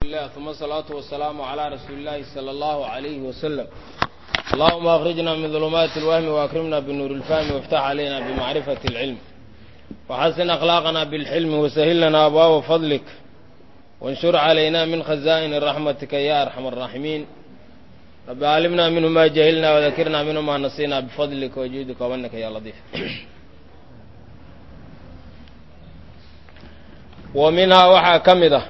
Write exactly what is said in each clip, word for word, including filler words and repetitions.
لله ثم الصلاة والسلام على رسول الله صلى الله عليه وسلم. اللهم أخرجنا من ظلمات الوهم وأكرمنا بالنور الفهم وافتح علينا بمعرفة العلم وحسن أخلاقنا بالحلم وسهل لنا أبواب فضلك وانشر علينا من خزائن رحمتك يا أرحم الراحمين. رب علمنا منه ما جهلنا وذكرنا منه ما نسينا بفضلك وجودك ومنك يا لطيف. ومنها وحا كمده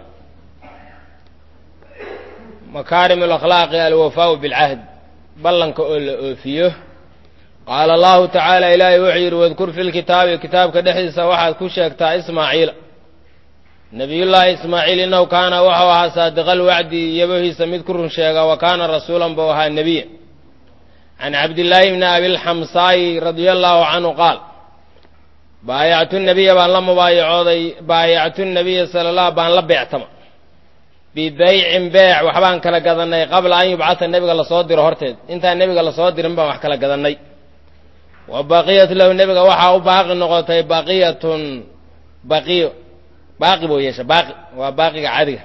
مكارم الأخلاق الوفاء بالعهد بلنك أوفيه. قال الله تعالى إلهي وحير واذكر في الكتاب كتاب كدحيس واحد كشكتا إسماعيل نبي الله إسماعيل إنه كان وحوها صادق الوعد يبهي سمذكر شيئا وكان رسولا بوها النبي. عن عبد الله بن أبي الحمصاي رضي الله عنه قال بايعت النبي بان لما بايعت النبي صلى الله بان لبيعتما ببيع بيع وحبان كلا قدناي قبل أن يبعث النبي الله صادر هرتد انت النبي الله صادر بان وح كلا قدناي وبقية له النبي وحا وباقي النقطة بقية بقية باقي بويش باقي وباقي عادي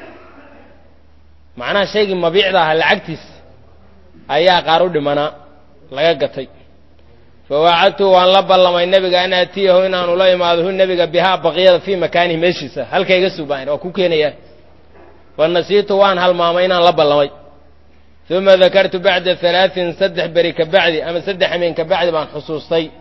معناه شيء مبيع ده العكتس أيها قارود منا لقطي فوعدته وان لب الله ما النبي أن أتيه هنا ولا ما ذو النبي بها بقية في مكانه مشيسة هل كي يجسوا باين وكوكينيا والنسيت وان هالمامين لب الله ثم ذكرت بعد ثلاث سدح بريك بعد أما سدح منك بعد بان حصوصي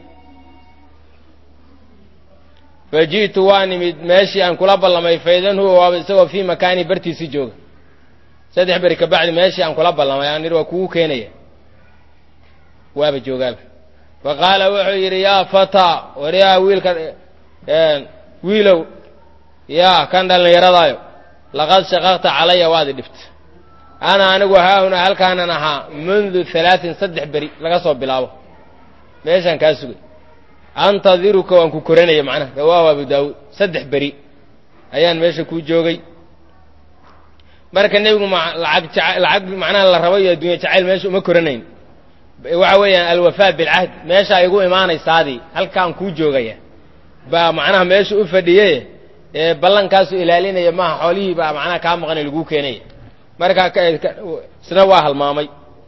فجيت واني ماشي أن كلاب الله ما يفيدن هو وسوى في مكاني برتي سجوج سدح بريك بعد ماشي أن كلاب الله ما يعني وكوكينيا وابجوجال فقال وحير يا فتى وريا ويل كان ويلو يا كان دل يرضايو لقد شققت علي وادي دفت انا انغو ها هنا هل كان انا منذ ثلاث صدح بري لغا سو بلاو ميشان كا سوغي انتظرك وان ku koranay macna waa Abu Daawud saddex bari ayaan meesha ku joogay marka nabigu lacag lacag macna la rabo iyo adduunyo jacayl meesha uma koranayn waxa weeyaan alwafaa bil ahd meesha ay ugu imaanaysaadii halkaan ku joogaya ba macnaha meesha u fadhiyay ee ballankaas ilaalinaya ma xoolihii ba macnaha ka maqan lagu keenay marka sida waa halmaamay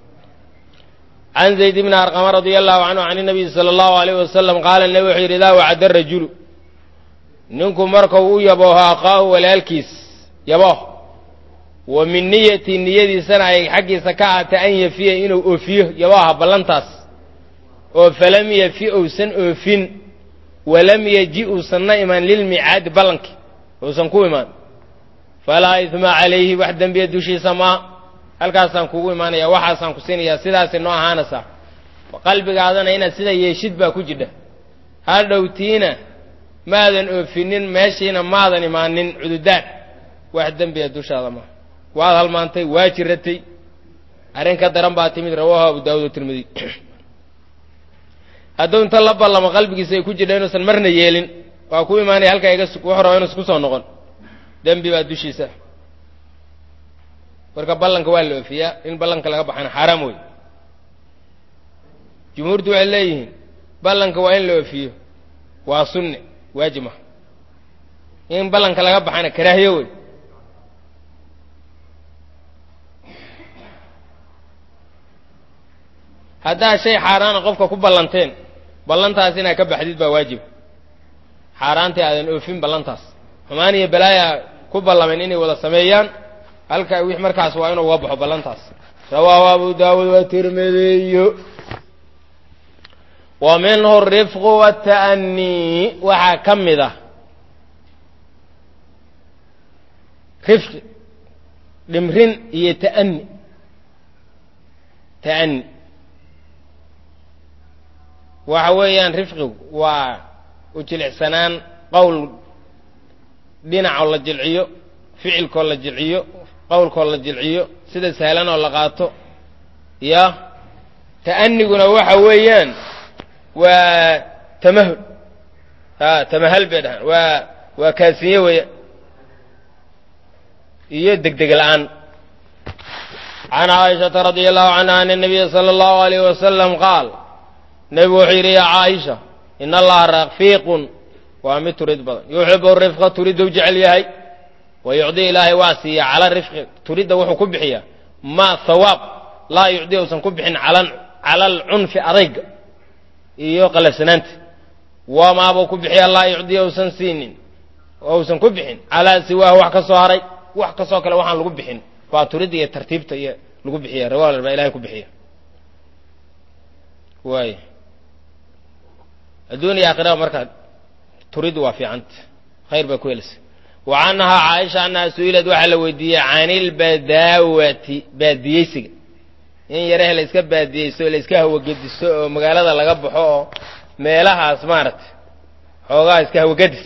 عن زيد بن أرقم رضي الله عنه عن النبي صلى الله عليه وسلم قال النبي إذا وعد الرجل ننكم مركو يبوها أخاه والالكيس يبوه ومن نية النية سنة حق سكاعة أن يفيه إنه أفيه يبوها بلنتاس فلم يفيه سن أفين ولم يجيء سنائما للمعاد بلنك وسنكو إيمان فلا إثم عليه وحدا بيدوشي سماء halkaasaan kugu imaanaya waxaasaan ku siinaya sidaas inoo ahaanaysa qalbigaadana ina sida yeeshid baa ku jidha hadhowtiina maadan oofinin meeshiina maadan imaanin cududaan wax dambiya dushaada ma waad halmaantay waa jiratay arrin ka daran baa timid rawaahu Abu Daawud Tirmidhi hadduu inta la ballamo qalbigiisa ay ku jidha inuusan marna yeelin waa ku imaanaya halka iga wax rabo inuu isku soo noqon dambi baa dushiisa marka ballanka waa la oofiyaa in ballanka laga baxana xaraam wey jumhuurtu waxay leeyihiin ballanka waa in la oofiyo waa sunne waajib ah in ballanka laga baxana karaahiyo wey haddaa shay xaaraana qofka ku ballanteen ballantaas inaad ka baxdid baa waajib xaaraantii aadan oofin ballantaas xumaan iyo balaaya ku ballameen inay wada sameeyaan halka wix markaas waa inuu wabaxo ballantaas rawaahu Abu Daawud wa Tirmidhi wa minhu ar-rifq wa at-ta'anni waxa kamida rifq limrin iyo ta'anni ta'anni waxa weeyaan rifqigu waa u jilicsanaan qowl dhinaca la jilciyo ficilka la jilciyo qowlka la jilciyo sida sahlan oo la qaato ya ta'anniguna waxa weeyaan waa tamahul ha tamahal beedan waa waa kaasiye weey iyo degdeg la'aan عن عائشة رضي الله عنها أن النبي صلى الله عليه وسلم قال نبي وحير يا عائشة إن الله رفيق وامد تريد بدن يحب الرفقة تريد وجعل يهي wayucdi ilaahay waa siiya cala rifqi turidda wuxuu ku bixiyaa maa hawaab laa yucdi uusan ku bixin cala alcunfi adayga iyo qalafsanaanta wamaabuu ku bixiyaa laa yucdi uusan siinin ousan ku bixin calaa siwaahu wax ka soo haray wax kastoo kale waxaan lagu bixin waa turidda iyo tartiibta iyo lagu bixiya rawaal baa ilahay ku bixiya waay adduuniya aakhiraba markaa turiddu waa fiicanta khayr baa ku helisa wa canhaa caaisha annaha su-ilad waxaa la weydiiyey can ilbadaawati baadiyeysiga in yaraha la iska baadiyeysto la iska hawagediso oo magaalada laga baxo oo meelahaas maaragtay xoogaha iska hawagedis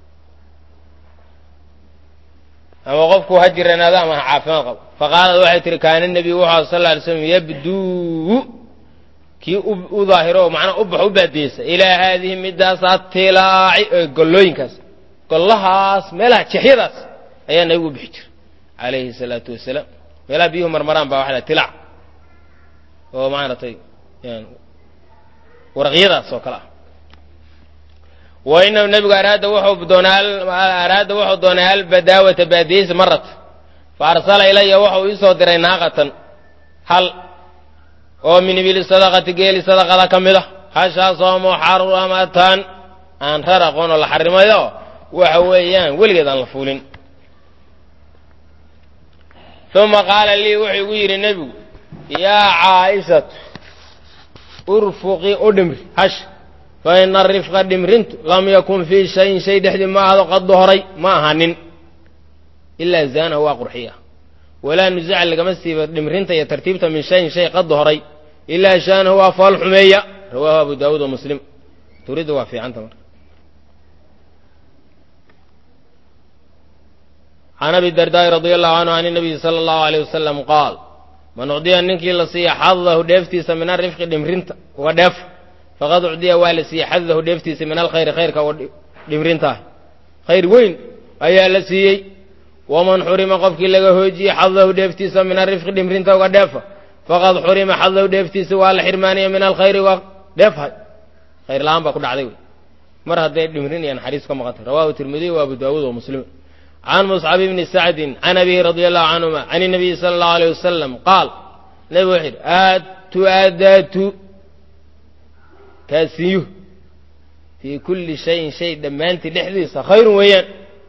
ama qofku ha jiranaado ama ha caafimaad qabo faqaalad waxay tihi kaana nebiyu wuxuu sal lla alay slam yabduu kii u daahiro oo macnaa u baxo u baadiyeysa ilaa haadihi middaas atilaaci ee gollooyinkaas gollahaas meelaha jexyadaas ayaa nabigu u bixi jira calayhi salaatu wasalaam meelaha biyuhu marmaraan baa waxa la tilaac oo maaragtay waraqyadaas oo kale ah wa inahu nebigu araada wuxuu doonaa araada wuxuu doonay albadaawata baadiyeysa marata fa arsala ilaya wuxuu ii soo diray naaqatan hal oo min ibili sadaqati geeli sadaqada ka mid ah hashaasoo muxaramatan aan rar aqoon oo la xarimayo waxa weeyaan weligeed aan la fuulin uma qaala lii wuxuu igu yidhi nebigu yaa caaishatu urfuqii u dhimri hash fa ina arifqa dhimrintu lam yakun fii shayin shay dhexdii ma ahdo qad horay ma ahanin ilaa zaanahu waa qurxiya walaa nusaca lagama siiba dhimrinta iyo tartiibta min shayin shay qad horay ilaa shaanahu waa faal xumeeya rawaahu abu daawuud wa muslim turidda waa fiicanta marka can abi dardaa'i radia allahu canhu can inabiyi sala allahu alayh wasalam qaal man ucdiya ninkii la siiya xadahu dheeftiisa min arifqi dhimrinta uga dheef faqad ucdiya waa la siiyey xadahu dheeftiisa min alkhayri khayrka uga dhimrintaah khayr weyn ayaa la siiyey waman xurima qofkii laga hoojiyey xadahu dheeftiisa min arifqi dhimrinta uga dheefa faqad xurima xadahu dheeftiisa waa la xirmaaniya min alkhayri uga dheefhay khayr la-aan baa ku dhacday wey mar hadday dhimrin iyo naxariis ka maqantay rawahu tirmidiy wa abu daawuud wa muslim can muscab bni sacdin can abihi radia allahu canhuma can inabiyi sala allahu alayh wasalam qaal nebigu wuxuu yidhi aatu aadaatu kaasiyuh fii kulli shayin shay dhammaantii dhexdiisa khayrun weeyaan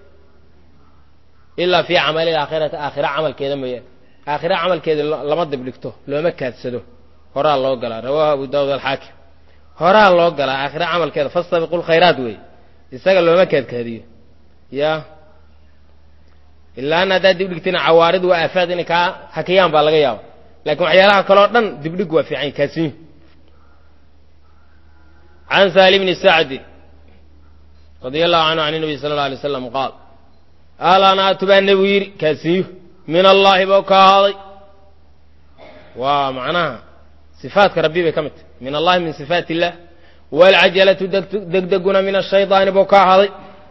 ilaa fii camali aakhirati aakhira camalkeeda mooyaane aakhira camalkeeda lama dibdhigto looma kaadsado horaa loo galaa rawaahu abu daawud alxaakim horaa loo galaa aakhira camalkeeda fastabiqu lkhayraat weeye isaga looma kaadkaadiyo ya ilaa an haddaad dibdhigtina cawaarid waa aafaad inay kaa hakiyaan baa laga yaaba laakiin waxyaalaha kaleo dhan dibdhig waa fiican kaasiyo can saali bni sacdi radia allahu canhu can nabiy sala alla alay slam qaal alanaatu baa nebigu yidhi kaasiyo min allaahi bau ka ahaaday waa macnaha sifaatka rabbi bay ka mid tahay min allahi min sifaat illah waalcajalatu degdeguna min ashaydaani bau ka ahaaday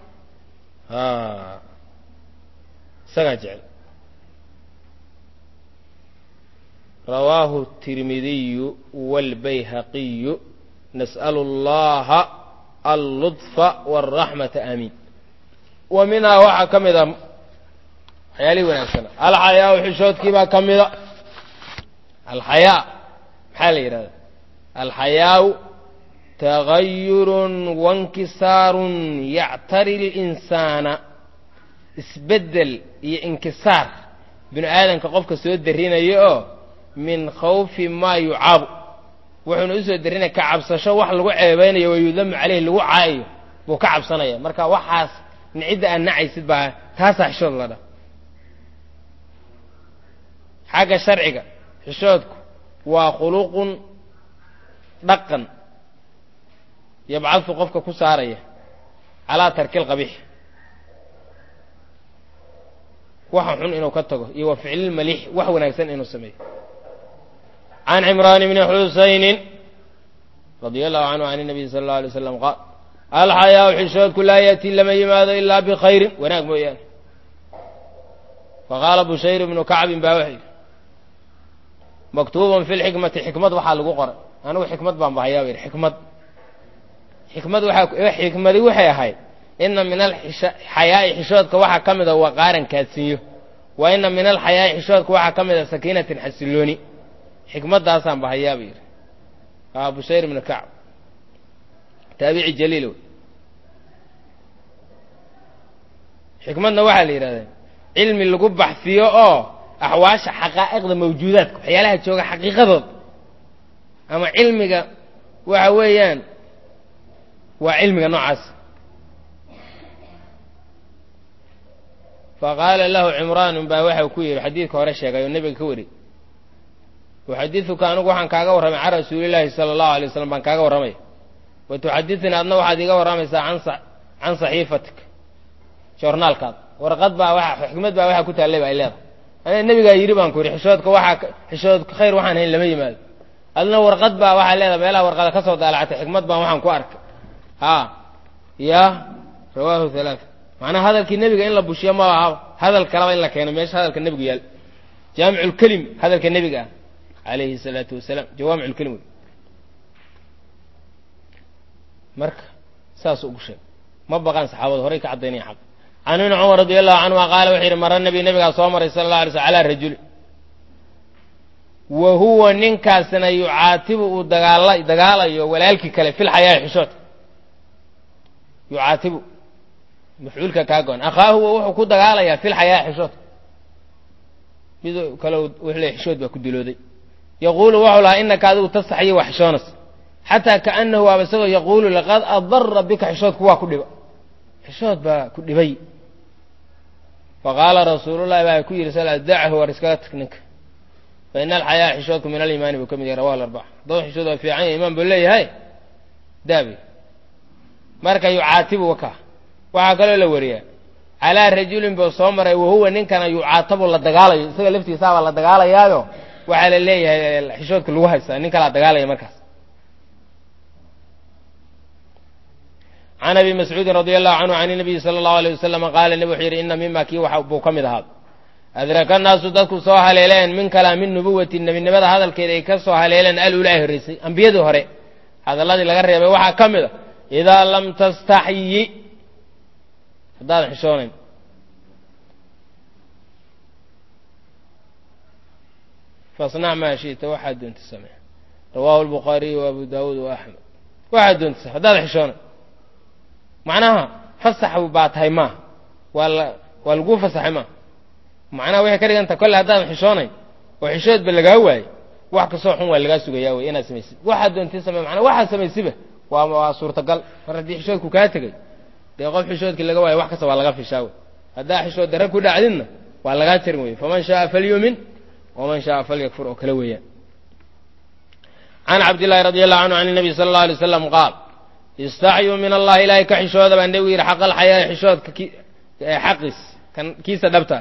isagaa jecel rawaahu tirmidiyu waalbayhaqiyu nas'alu allaha alludfa waalraxmata aamiin wa minhaa waxaa ka mid a waxyaalihii wanaagsana alxayaau xishoodkii baa ka mida alxayaa maxaa la yidhahda alxayaau tagayurun wainkisaarun yactari linsaana isbeddel iyo inkisaar binu aadamka qofka soo darinayo oo min khawfi maa yucaabu wuxuuna usoo darinaya ka cabsasho wax lagu ceebaynayo wayudamu caleyhi lagu caayayo buu ka cabsanaya marka waxaas nicidda aad nacaysid baa taasaa xishood la dha xagga sharciga xishoodku waa khuluqun dhaqan yabcadfu qofka ku saaraya calaa tarki lqabiix waxa xun inuu ka tago iyo wa ficlilmaliix wax wanaagsan inuu sameeyo can cimraan bni xusaynin radia allahu canhu can nabiy sala allau alay slam qaal alxayaau xishoodku laa yaati lama yimaado ilaa bikhayrin wanaag mooyaane faqaala bushayr ibnu kacbin baa wuxuu yidhi maktuubun fi lxikmati xikmad waxaa lagu qoray anigu xikmad baan bahayaa ba yidhi xikmad xikmad waxaa xikmadi waxay ahayd ina min alxayaa'i xishoodka waxaa ka mida waqaaran kaadsinyo wa ina min alxayaa'i xishoodka waxaa ka mida sakiinatin xasilooni xikmaddaasaan bahayaa buu yidhi aa bushayr ibnu kacb taabici jaliil wey xikmadna waxaa la yidhahdaa cilmi lagu baxfiyo oo axwaasha xaqaa'iqda mawjuudaadka waxyaalaha jooga xaqiiqadooda ama cilmiga waxa weeyaan waa cilmiga noocaas faqaala lahu cimraanun baa waxau ku yidhi xadiidka hore sheegay oo nebiga ka wari uxadiduka anigu waxaan kaaga warramay can rasuulillaahi sala allahu alay waslam baan kaaga warramaya wa tuxadidunii adna waxaad iiga warramaysaa can saxiifatik joornaalkaada warqad baa waa xikmad baa waxaa ku taallay ba ay leedahay ana nebigaa yidhi baan ku yidhi xishoodka waxaa xishoodka khayr waxaan hayn lama yimaado adna warqad baa waxaa leedahay meelaha warqada ka soo daalacatay xikmad baan waxaan ku arkay haa ya rawaahu halaaa macnaha hadalkii nebiga in la bushiyo ma ahaba hadal kalaba in la keeno meesha hadalka nebigu yaal jaamicu lkelim hadalka nebiga ah calayhi salaatu wasalaam jawaamicu lkelim wey marka saasuu ugu sheegay ma baqaan saxaabada horay ka caddaynaya xaq can ibni cumar radi allahu canhuma qaala wuxuu yidhi mara nabi nebigaa soo maray sala allah alay slm calaa rajuli wa huwa ninkaasna yucaatibu uu dagaala dagaalayo walaalkii kale fi lxayaa'i xishoodka yucaatibu mafcuulka kaa goon akhaahu wa wuxuu ku dagaalayaa fi lxayaa'i xishoodka mid kale wuxuu leey xishood baa ku dilooday yaquulu wuxuu lahaa inaka adigu tastaxyi waa xishoonas xataa kaanahu waaba isagoo yaquulu laqad adara bika xishoodku waa ku dhiba xishood baa ku dhibay faqaala rasuulullahi baa ku yidhi sal dachu war iskaga tag ninka fa ina alxayaa xishoodku min aliimaani buu ka mid yahay rawahu larbaca haddaba xishood waa fiican yahay imaan buu leeyahay daabi marka yucaatibu waka waxaa kaloo la wariyaa calaa rajulin buu soo maray wahuwa ninkana yucaatabu la dagaalayo isaga laftiisaabaa la dagaalayaayo waxaa la leeyahay xishoodka lagu haystaa nin kalaa dagaalaya markaas can abi mascuudin radi allahu canhu can nabiyi sala allahu alayh wasalama qaala nebi wuxuu yidhi ina mima kii wax buu ka mid ahaada adraka naasu dadku soo haleeleen min kalaami nubuwati nebinimada hadalkeeda ay ka soo haleeleen alulaa horreysay ambiyadii hore hadalladii laga reebay waxaa ka mid a idaa lam tastaxyi haddaadan xishoonayn fasnac maa shita waxaad doonta samee rawaahu albukhaariyu wa abu daawuud wa axmed waxaad doonta haddaadan xishoonayn macnaha fasax baa tahay maaha waa la waa laguu fasaxay maaha macnaha waxay ka dhiganta kolle haddaadan xishoonayn oo xishoodba lagaa waayey wax kastoo xun waa lagaa sugayaa wey inaad samaysid waxaad doontii samey manaa waxaad samaysiba waa waa suurtagal mar haddii xishoodku kaa tegay dee qof xishoodkii laga waayo wax kasta waa laga fishaa wey haddaa xishood darra ku dhacdinna waa lagaa jarin wey faman shaaa falyumin waman shaaa falyakfur oo kale weeyaan can cabdillahi radi allahu canhu can nabiy sala allahu alay wasalam qaal istaxyuu min allahi ilaahay ka xishooda baa nebigu yidhi xaqa alxayaa xishoodka xaqiis kan kiisa dhabta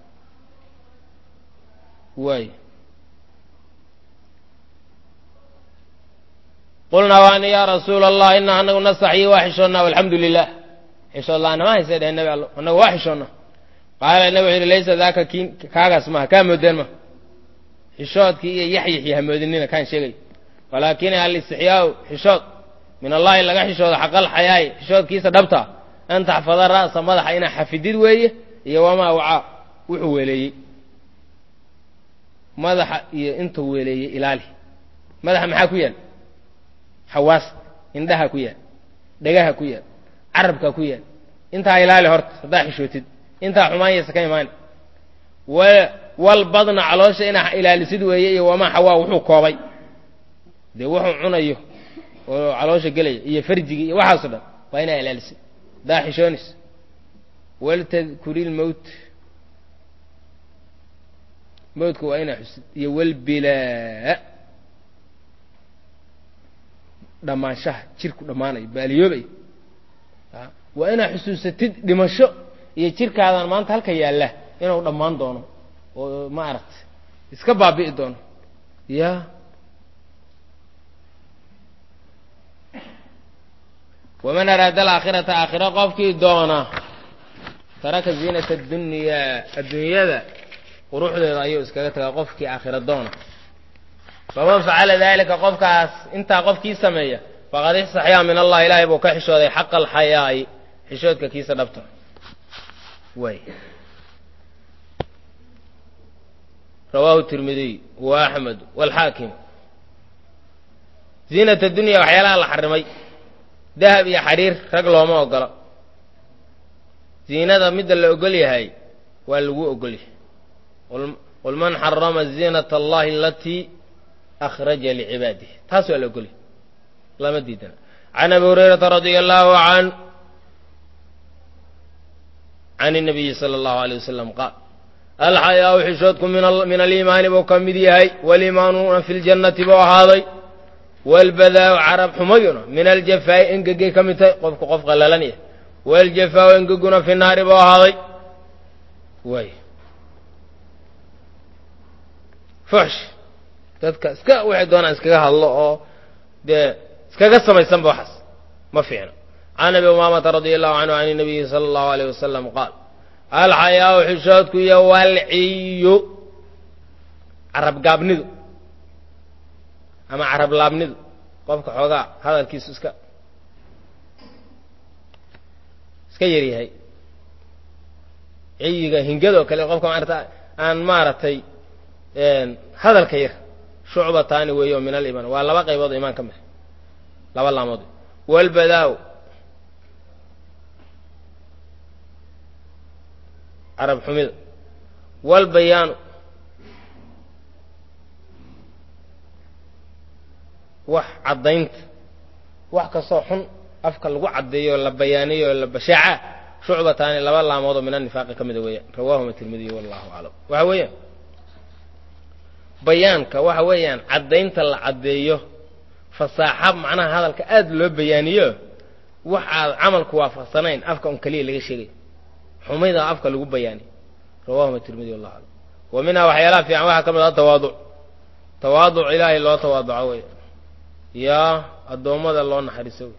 waay qulnaa waani yaa rasuula allah ina anagu nastaxyi waa xishoonnaa walxamdu lilah xishood la-aana ma haysa dhehen nebi allo annagu waa xishoonnaa qaala nebi wuxu yidhi laysa daaka ki kaagaas maha kaa moodeen maha xishoodkii iyo yaxyaxi hamoodinina kaan sheegay walaakin alistixyaau xishood min allahi laga xishoodo xaqal xayaa'i xishoodkiisa dhabta an taxfada ra'sa madaxa inaa xafidid weeye iyo wamaa wacaa wuxuu weeleeyey madaxa iyo intuu weeleeyey ilaali madaxa maxaa ku yaal xawaasta indhaha ku yaal dhegaha ku yaal carabka ku yaal intaa ilaali horta haddaa xishootid intaa xumaanyaysa ka imaani wal badna caloosha inaa ilaalisid weeye iyo wamaa xawaa wuxuu koobay dee wuxuu cunayo oo caloosha gelaya iyo farjigi iyo waxaaso dhan waa inaa ilaalisid haddaa xishoonis waltadkuri lmowt mowtka waa inaa xusid iyo walbilaa dhammaanshaha jirku dhammaanayo baaliyoobay waa inaa xusuusatid dhimasho iyo jirkaadan maanta halka yaalla inuu dhammaan doono oo ma aragta iska baabi'i doono ya waman araada alaakhirata aakhira qofkii doona taraka ziinata adunyaa adduunyada quruxdeeda ayuu iskaga tagaa qofkii aakhira doona faman facala dalika qofkaas intaa qofkii sameeya faqad istaxyaa min allah ilaahay buu ka xishooday xaqa alxayaa'i xishoodka kiisa dhabta way rawaahu tirmidiy wa axmed walxaakim ziinata dunya waxyaalaha la xarimay dahab iyo xariir rag looma ogola ziinada midda la ogol yahay waa lagu ogol yahay qul man xarama ziinata allahi alatii akhraja licibaadihi taas waa la ogol yahay lama diidana can abi hurayrata radia allahu can can الnabiyi salى اllahu alيه wasalam qaal alxayaau xishoodku min aliimaani buu ka mid yahay waliimaanuuna fi ljannati buu ahaaday walbadaau carab xumayuna min aljafaa'i engegay ka mid tahay qofku qof qallalan yahay waljafaau engeguna fi naari buu ahaaday way fuxsh dadka iska waxay doonaan iskaga hadlo oo dee iskaga samaysanba waxaas ma fiicno can abi umaamata radia allahu canhu can الnabiyi salى اllahu alيyh wasalam qaal alxayaau xishoodku iyo walciyu carab gaabnidu ama carab laabnidu qofka xoogaa hadalkiisu iska iska yaryahay ciyiga hingado kale qofka maarata aan maaragtay hadalka yar shucbataani weeyo min aliimaan waa laba qaybood imaan ka mid laba laamood walbadaa carab xumida walbayaanu wax caddaynta wax kastoo xun afka lagu caddeeyo la bayaaniyo la bashaaca shucbataani laba laamoodoo min anifaaqi ka mida weeyaan rawaahuma tirmidiy wallahu aclam waxa weeyaan bayaanka waxa weeyaan caddaynta la caddeeyo fasaaxa macnaha hadalka aad loo bayaaniyo wax aad camalku waafaqsanayn afka un keliya laga sheegayo xumida afka lagu bayaaniyo rawaahuma tirmidiy wallahu aclam wa minhaa waxyaalaha fiican waxaa ka mid ah tawaaduc tawaaduc ilaahay loo tawaaduco wey yaa addoommada loo naxariiso wey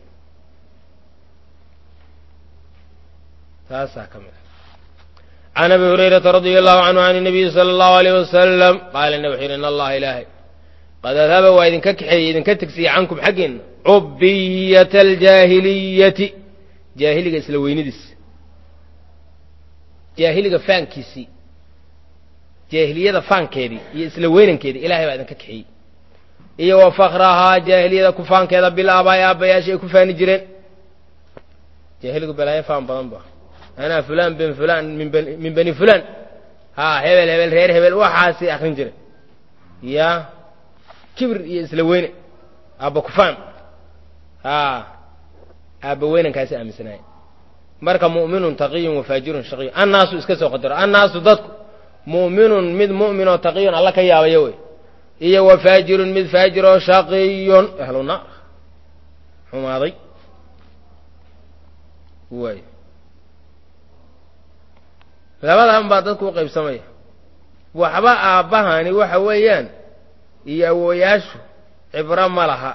taasaa ka mid ah can abi hurayrata radia allahu canhu can الnabiyi salى اllahu alayh wasalam qaala ina wuxuu yidhi in allaha ilaahay qad adhaba waa idinka kaxeeyey idinka tegsiye cankum xaggiinna cubiyata aljaahiliyati jaahiliga isla weynidiis jaahiliga faankiisii jaahiliyada faankeedii iyo isla weynankeedii ilahay baa idinka kaxeeyey iyo wa fakrahaa jaahiliyada kufaankeeda bil aabaay aabbayaashii ay ku faani jireen jaahiligu balaayo faan badan ba anaa fulaan bin fulaan min bani fulaan haa hebel hebel reer hebel waxaasii akrin jiray ya kibir iyo isla weyne aabba kufaan haa aabba weynankaasi aaminsanaaya marka mu'minun taqiyun wafaajirun shaqiyun annaasu iska soo qadaro annaasu dadku mu'minun mid mu'min oo taqiyun alla ka yaabayo wey iyo wafaajirun mid faajir oo shaqiyun ahlu naar xumaaday way labadan baa dadku u qaybsamaya waxba aabbahani waxa weeyaan iyo awooyaashu cibro ma laha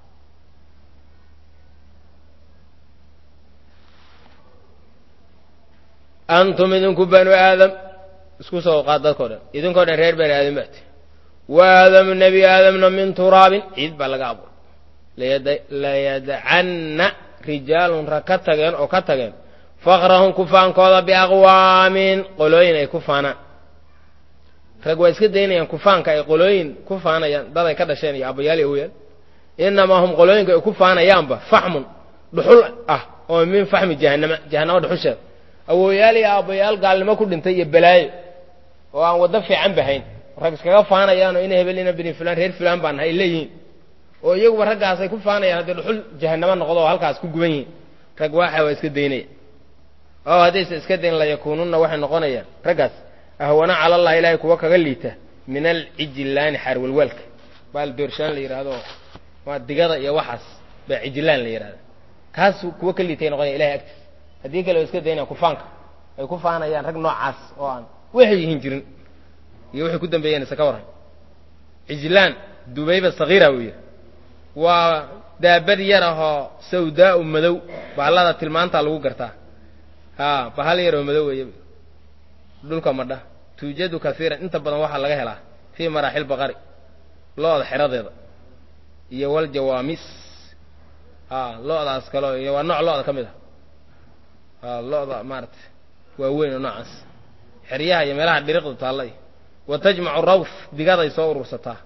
antum idinku banu aadam isku soo qaad dadkao dhan idinkoo dhan reer bani aadam baati wa aadamu nebi aadamna min turaabin ciid baa laga abuuray layadcanna rijaalun rag ka tageen oo ka tageen fakrahum kufaankooda biaqwaamin qolooyin ay ku faanaan rag waa iska daynayaan kufaanka ay qolooyin ku faanayaan dad ay ka dhasheen iyo aabbayaal iyo awyaal inamaa hum qolooyinka ay ku faanayaanba faxmun dhuxul ah oo min faxmi jahannama jahannama dhuxusheeda awooyaal iyo aabbayaal gaalnimo ku dhintay iyo balaayo oo aan waddo fiican bahayn rag iskaga faanayaanoo ina hebel ina bini fulaan reer fulaan baan nahay leeyihiin oo iyaguba raggaas ay ku faanayaan haddii dhuxul jahannamo noqdo oo halkaas ku guban yihiin rag waaxa waa iska daynaya oo haddaysa iska dayn layakuununna waxay noqonayaan raggaas ahwana cala allah ilaahay kuwa kaga liita min alcijillaani xaarwalwaalka baal doorshaan la yidhaahdo waa digada iyo waxaas baa cijillaan la yidhahda kaas kuwa ka liitay noqonaya ilahay agtiis haddii kale waa iska daynayaan kufaanka ay ku faanayaan rag noocaas oo aan waxay yihiin jirin iyo waxay ku dambeeyeen isa ka warran cijillaan dubayba sagiira weeye waa daabad yar ahoo sawdaa'u madow bahallada tilmaantaa lagu gartaa haa bahal yaroo madow weeye dhulka madha tuujadu kaiiran inta badan waxaa laga helaa fii maraaxil baqari lo-da xeradeeda iyo wal jawaamis haa lo-daas kaleo iyo waa nooc lo-da ka mid ah lo-da maarata waaweyn oo noocaas xeryaha iyo meelaha dhiriqda taallay wa tajmacu rawf digaday soo urursataa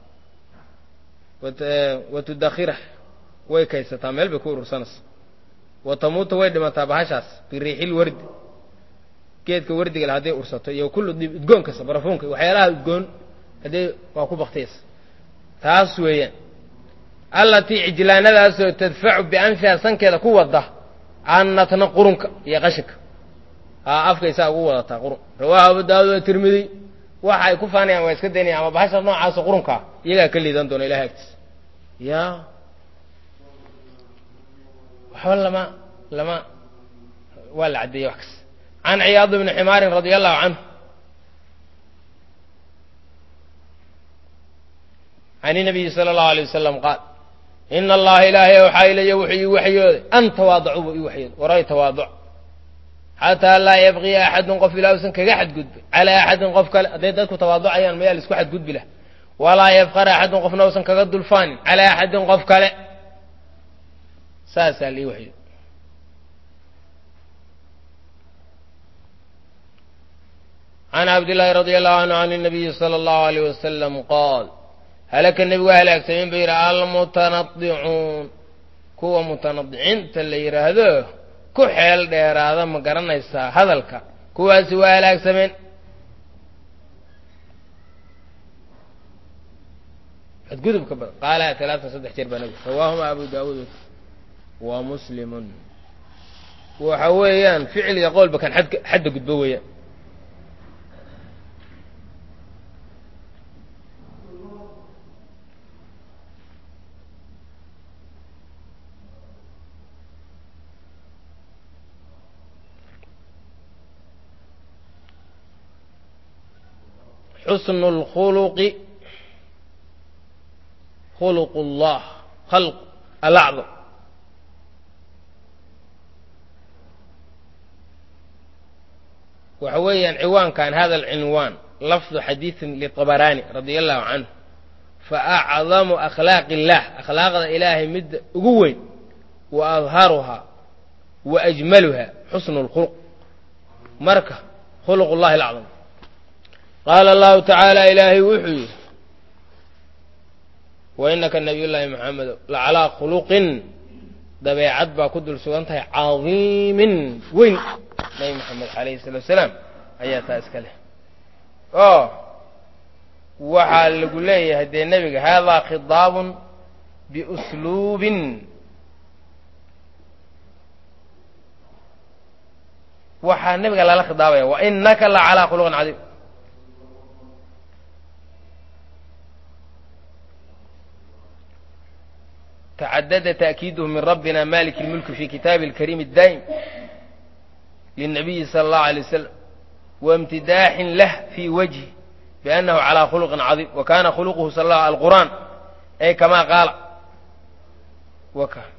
wa tudakhirah way kaysataa meel bay ku urursanaysa wa tamuuta way dhimataa bahashaas biriixil wardi geedka wardiga la hadday ursato iyo kullu udgoon kasta barafuunka waxyaalaha udgoon haddii waa ku baktiyaysa taas weeyaan allatii cijlaanadaasoo tadfacu bianfiha sankeeda ku wada annatna qurunka iyo qashinka aa afkaysaa ugu wadataa qurun rawaahu abu daawud wa tirmidi waxa ay ku faanayaan waa iska daynayaan ama bahasha noocaasa qurunka iyagaa ka liidan doona ilahay agtiisa ya waxba lama lama waa la caddeeyey wax kas can ciyaad bni ximaarin radia allahu canhu can inabiyi sala allahu alay wasalam qaal ina allaha ilaahay waxaa ilaya wuxuu ii waxyooday an tawaadacu buu ii waxyooday waray tawaaduc xataa laa yabqiya axadun qof ilaa usan kaga xadgudbin calaa axadin qof kale hadday dadku tawaaducayaan mayaa la isku xadgudbi lah walaa yafqara axadun qofna usan kaga dulfaanin calaa axadin qof kale saasaa la ii waxyooday can cabdillaahi radia allahu canhu can inabiyi sala allahu alayh wasalam qaal halaka nebigu waa halaagsameen buu yidhi almutanadicuun kuwa mutanadiciinta la yidhaahdo ku xeel dheeraada ma garanaysaa hadalka kuwaasi waa halaagsameen xadgudubka badan qaalaha talaatan saddex jeer baa nabi rawaahuma abu daawuud wa muslimun waxa weeyaan ficliga qowlba kan xadka xadda gudbo weeyaan xusnu اlkhuluqi khuluq اllah khalq alacdam waxa weeyaan ciwaankan hada alcinwaan lafdu xadiiثin liطabaraani radia allahu canhu faacdamu akhlaaqi اllah akhlaaqda ilaahay midda ugu weyn wa adharuhaa wa ajmaluha xusnu اlkhuluq marka khuluq اllahi alacdam qaala allahu tacaala ilaahay wuxuu yidhi wa inaka nabiy llaahi maxamedo lacalaa khuluqin dabeecad baa ku dul sugan tahay cadiimin weyn nabi maxamed calayhi salatu wasalaam ayaa taa iska leh oo waxaa lagu leeyahay dee nebiga haadaa khidaabun biusluubin waxaa nebiga lala khidaabaya wa inaka lacalaa khuluqin cadiim تعدد تأكيده من ربنا مالك الملك في كتاب الكريم الدائم للنبي صلى الله عليه وسلم وامتداح له في وجهه بأنه على خلق عظيم وكان خلقه صلى الله عليه وسلم القرآن أي كما قال وكان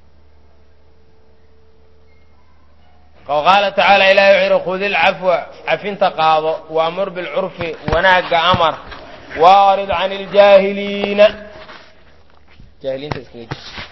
وقال تعالى إلى يعير خذ العفو عفين تقاضى وأمر بالعرف وناق أمر وارد عن الجاهلين جاهلين تسكيج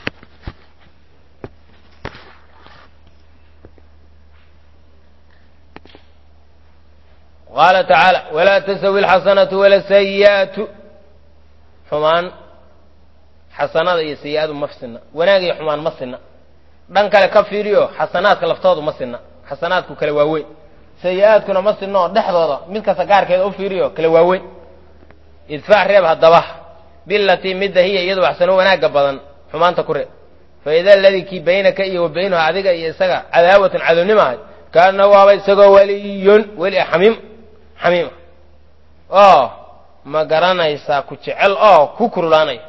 قال تعالى ولا تسوي الحسنة ولا السيئات حمان حسنات iyo سيئات ma fsina wanaag iyo xumaan ma sina dhan kale ka fiiriyo xasanaadka laftoodu ma sina xasanaadku kala waaweyn sayi'aadkuna ma sino dhexdooda mid kasta gaarkeeda u fiiriyo kala waaweyn idfaac reeb hadaba billatii midda hiya iyadu waxsano wanaaga badan xumaanta ku reeb fa ida alladii kii baynaka iyo wa baynaha adiga iyo isaga cadaawatan cadownimaahay kaana waaba isagoo waliyun weli xamiim xamiima oo ma garanaysaa ku jecel oo ku kurulaanaya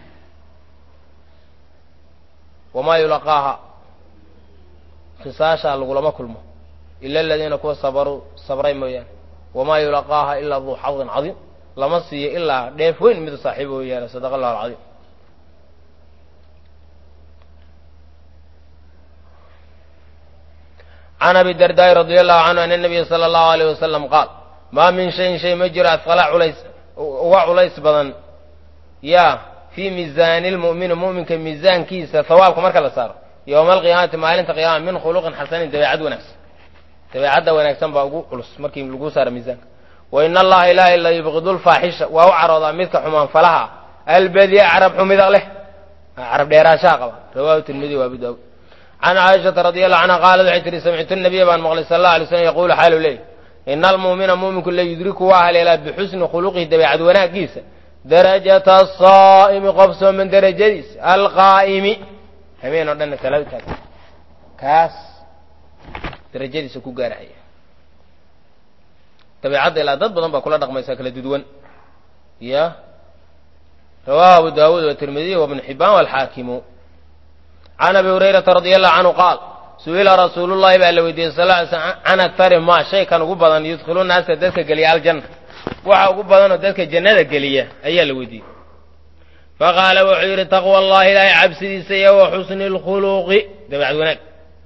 wamaa yulaqaaha khisaashaa lagulama kulmo ila aladiina kuwa sabaruu sabray mooyaane wamaa yulaqaaha ilaa duu xadin cadiim lama siiyo ilaa dheef weyn midu saaxiib oo yaala sadaqa allahu alcadiim can abi dardaa'i radia allahu canhu ana nabiya sala allahu alayh wasalam qaal maa min shayin shay ma jiro adqala culays uga culays badan yaa fii miisaani lmu'mini mu'minka miisaankiisa hawaabka marka la saaro yowma alqiyaamati maalinta qiyaama min khuluqin xasanin dabeecad wanaagsan dabeecadda wanaagsan baa ugu culus markii lagu saaro miisaanka wa in allaha ilaahay la yubqidu lfaaxisha waa u caroodaa midka xumaan falaha albadiya carab xumida leh carab dheeraashaa qaba rawahu tirmidi wa abu daawud can caaishata radi allahu canha qaalad waxay tihi samictu nabiya baan maqlay sal alla alay slam yaquulu xaalu leey ina almu'mina mu'minku la yudriku waa haleelaa bixusni khuluqihi dabeecad wanaagiisa darajata asaa'imi qof sooman darajadiisa alqaa'imi habeen oo dhanna talaw taag kaas darajadiisa ku gaaraya dabeecadda ilaa dad badan baa kula dhaqmaysaa kala duduwan ya rawahu abu daawuud watirmidiy wabnu xibaan walxaakimu can abi hurayrata radi allahu canhu qaal su-ila rasuulullahi baa la weydiiyey sal ly slm can aktari ma shay kan ugu badan yudkhilu naasa dadka geliya aljanna waxa ugu badanoo dadka jannada geliya ayaa la weydiiyey faqaala wuxuu yidhi taqwa allahi ilaahay cabsidiisa iyo wa xusni lkhuluqi dabeecad wanaag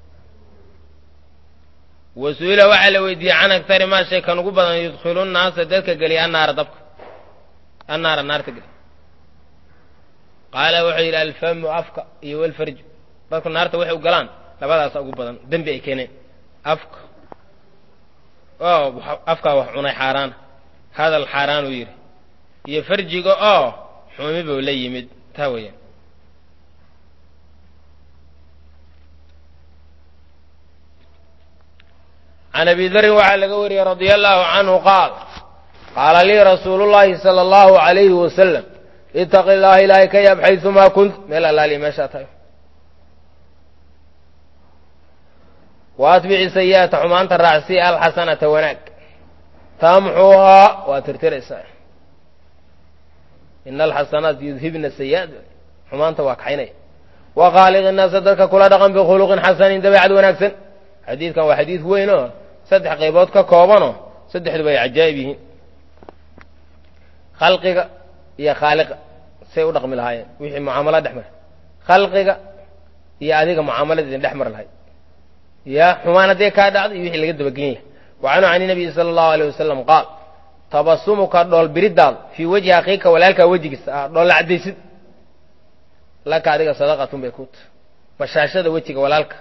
wa su-ila waxaa la weydiiyey can aktari ma shay kan ugu badan yudkhilu naasa dadka geliya annaara dabka annaara naarta geliya qaala wuxuu yidhi alfamu afka iyo walfarju dadku naarta waxay u galaan labadaasa ugu badan dembi ay keeneen afka oo afkaa wax cunay xaaraana hadal xaaraan uu yidhi iyo farjiga oo xumi buu la yimid taa weeyaan can abi darin waxaa laga wariyey radia allahu canhu qaal qaala lii rasuulu llahi sala allahu alayhi wasalam itaqi llaha ilaahay ka yaab xaysumaa kunt meel allaaliya meeshaa tahay wa atbici sayi'ata xumaanta raacsi alxasanata wanaag tamxuhaa waa tirtiraysaa ina alxasanaat yudhibna sayi'aat xumaanta waa kaxaynaya wa khaaliq innaasa dadka kula dhaqan bikhuluqin xasanin dabeecad wanaagsan xadiidkan waa xadiid weyn oo saddex qaybood ka koobanoo saddexduba ay cajaa'ib yihiin khalqiga iyo khaaliqa say u dhaqmi lahaayeen wixii mucaamala dhex mara khalqiga iyo adiga mucaamalada idin dhex mari lahayd ya xumaan haddee kaa dhacda iyo wixii laga dabagelin lahay wa canhu can nabiyi sala allahu alayh wasalam qaal tabasumuka dhool biridaada fii wejhi akhiika walaalkaa wejigiisa ah dhoolla caddaysid laka adiga sadaqatun bay ku tahay bashaashada wejiga walaalka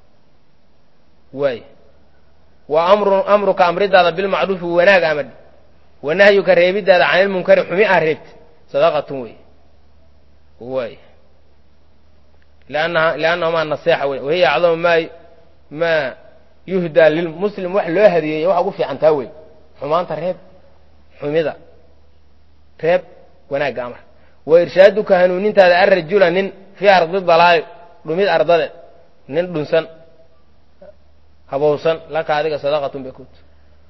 waay wa amru amruka amridaada bilmacruufi wanaag amad wa nahyuka reebidaada can ilmunkari xumi ah reebti sadaqatun wey waay liannaha liannahumaa naseexa wey wahiya acdamu maa maa yuhdaa lilmuslim wax loo hadiyeeya waxa ugu fiican taa wey xumaanta reeb xumida reeb wanaagga amar wa irshaaduka hanuunintaada arrajula nin fii ardi dalaal dhumid ardadeed nin dhunsan habowsan laka adiga sadaqatun bay kuta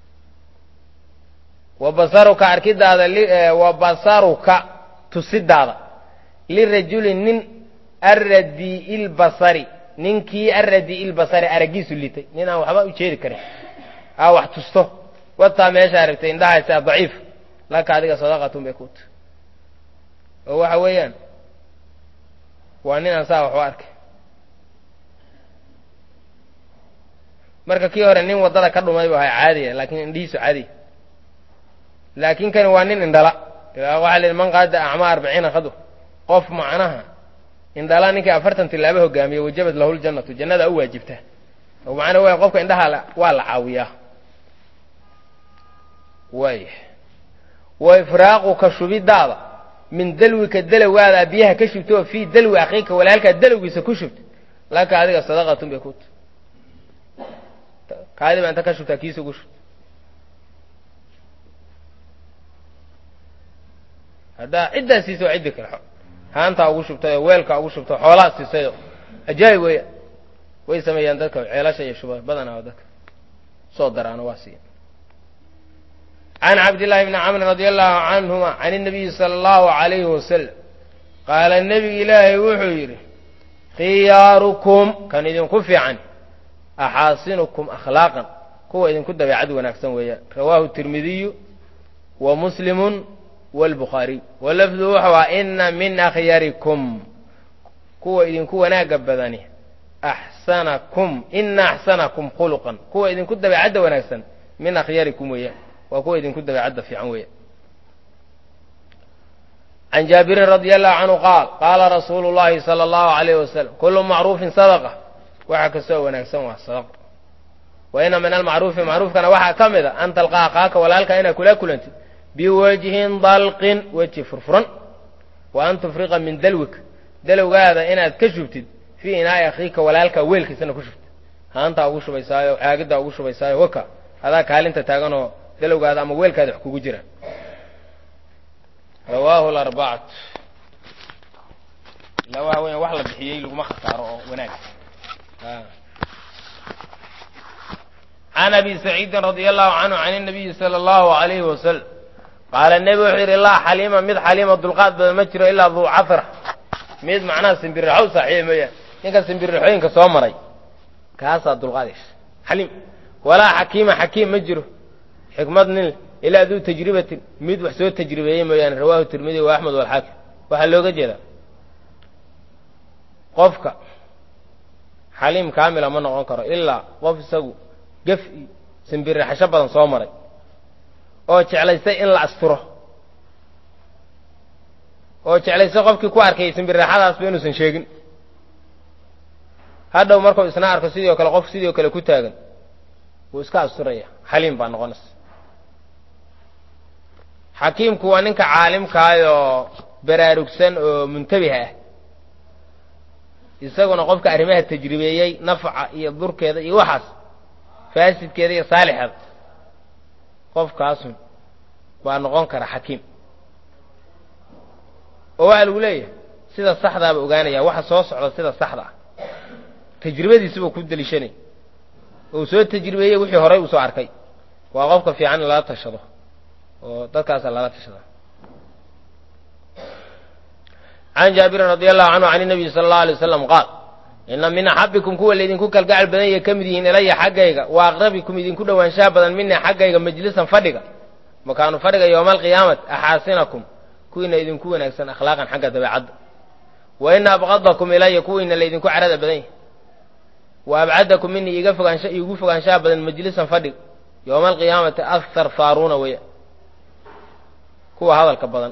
wa basaruka arkidaada wa basaruka tusidaada lirajuli nin arradii'i lbasari ninkii arradii'i lbasari araggiisu litay nin aan waxba u jeedi karin aa wax tusto wataa meeshaa rabtay indhahaysaa daciif laka adiga sadaqatun bay kuta oo waxa weeyaan waa nin aan saa wax u arkay marka kii hore nin waddada ka dhumay bu ahay caadiya laakiin indhihiisu caadiya laakiin kani waa nin indhala waxaa la yidhi man qaada acmaa arbaciina khadw qof macnaha indhala ninkii afartan tilaabo hogaamiye wajabad lahu ljannatu jannada u waajibta oo macnaa waa qofka indhaha waa la caawiyaa way wa ifraaquka shubidaada min dalwika dalowgaada biyaha ka shubta oo fii dalwi akhiika walaalkaa dalowgiisa ku shubta laka adiga sadaqatun bay kuta kaadi baa inta ka shubtaa kiisa ugu shubta haddaa ciddaa siisa waa ciddi kale haantaa ugu shubtayoo weelkaa ugu shubtay xoolaa siisayoo ajaayib weya way sameeyaan dadka ceelasha iyo shuba badanaa dadka soo daraano waa siiya can cabdillahi bni camrin radia allahu canhuma can inabiyi sala allahu alayhi wasalam qaala nebiga ilaahay wuxuu yidhi khiyaarukum kan idinku fiican axaasinukum akhlaaqan kuwa idinku dabeecad wanaagsan weeyaan rawaahu tirmidiyu wa muslimun wاlbukhaariy walafdu wuxuu ah ina min akhyarikum kuwa idinku wanaaga badani axsanakum ina axsanakum khuluqan kuwa idinku dabeecadda wanaagsan min akhyarikum weeyaan waa kuwa idinku dabeecadda fiican weeyaan can jaabirin radi allahu canhu qaal qaala rasuulu llahi sala allahu alayh wasalam kulu macruufin sadaqa waxa kastoo wanaagsan waa sadaqo wa ina min almacruufi macruufkana waxaa ka mid a an talqaa akaaka walaalka inaad kula kulantid biwajhin dalqin weji furfuran wa an tufriqa min dalwika dalowgaada inaad ka shubtid fii inaa'i akhiika walaalka weelkiisana ku shubtid haantaa ugu shubaysaayo caagiddaa ugu shubaysaayo waka adaa kaalinta taaganoo dalowgaada ama weelkaada wax kugu jira rawaahu larbacatu ilaa waxa weya wax la bixiyey laguma khasaaro oo wanaag can abi saciidin radia allahu canhu can inabiyi sala allahu alayhi wasalam qaala nebi wuxuu yidhi laa xaliima mid xaliima dulqaad badan ma jiro ilaa duu cafra mid macnaha simbirraxow saaxiiba mooyaan ninka simbirraxooyinka soo maray kaasaa dulqaadaysa xaliim walaa xakiima xakiim ma jiro xikmad nin ilaa duu tajribatin mid wax soo tajribeeyey mooyaane rawaahu tirmidi wa axmed walxaakim waxaa looga jeedaa qofka xaliim kaamila ma noqon karo ilaa qof isagu gef iyo simbirraxasho badan soo maray oo jeclaystay in la asturo oo jeclaystay qofkii ku arkay simbirraxadaasba inuusan sheegin hadhow markuu isna arko sidii oo kale qof sidii oo kale ku taagan wuu iska asturaya xaliim baa noqonaysa xakiimku waa ninka caalimkaayoo baraarugsan oo muntabih ah isaguna qofka arrimaha tajribeeyey nafca iyo durkeeda iyo waxaas faasidkeeda iyo saalixeeda qofkaasun baa noqon kara xakiim oo waxaa lagu leeyahay sida saxdaaba ogaanaya waxa soo socda sida saxda ah tajribadiisibuu ku deliishanay oo soo tajribeeyey wixii horay uu soo arkay waa qofka fiican in lala tashado oo dadkaasa lala tashada can jaabirin radi allahu canhu can inabiyi sala allahu alay wasalam qaal ina min axabikum kuwa laydinku kalgacal badan yay ka mid yihiin ilaya xaggayga wa aqrabikum idinku dhowaanshaha badan mina xaggayga majlisan fadhiga makaanu fadhiga yowma alqiyaamati axaasinakum kuwiina idinku wanaagsan akhlaaqan xagga dabeecadda wa ina abqadakum ilaya kuwiina laydinku carada badan yahay wa abcadakum minii iga fogaansha iigu fogaanshaha badan majlisan fadhiga yowma alqiyaamati akhar faaruuna weya kuwa hadalka badan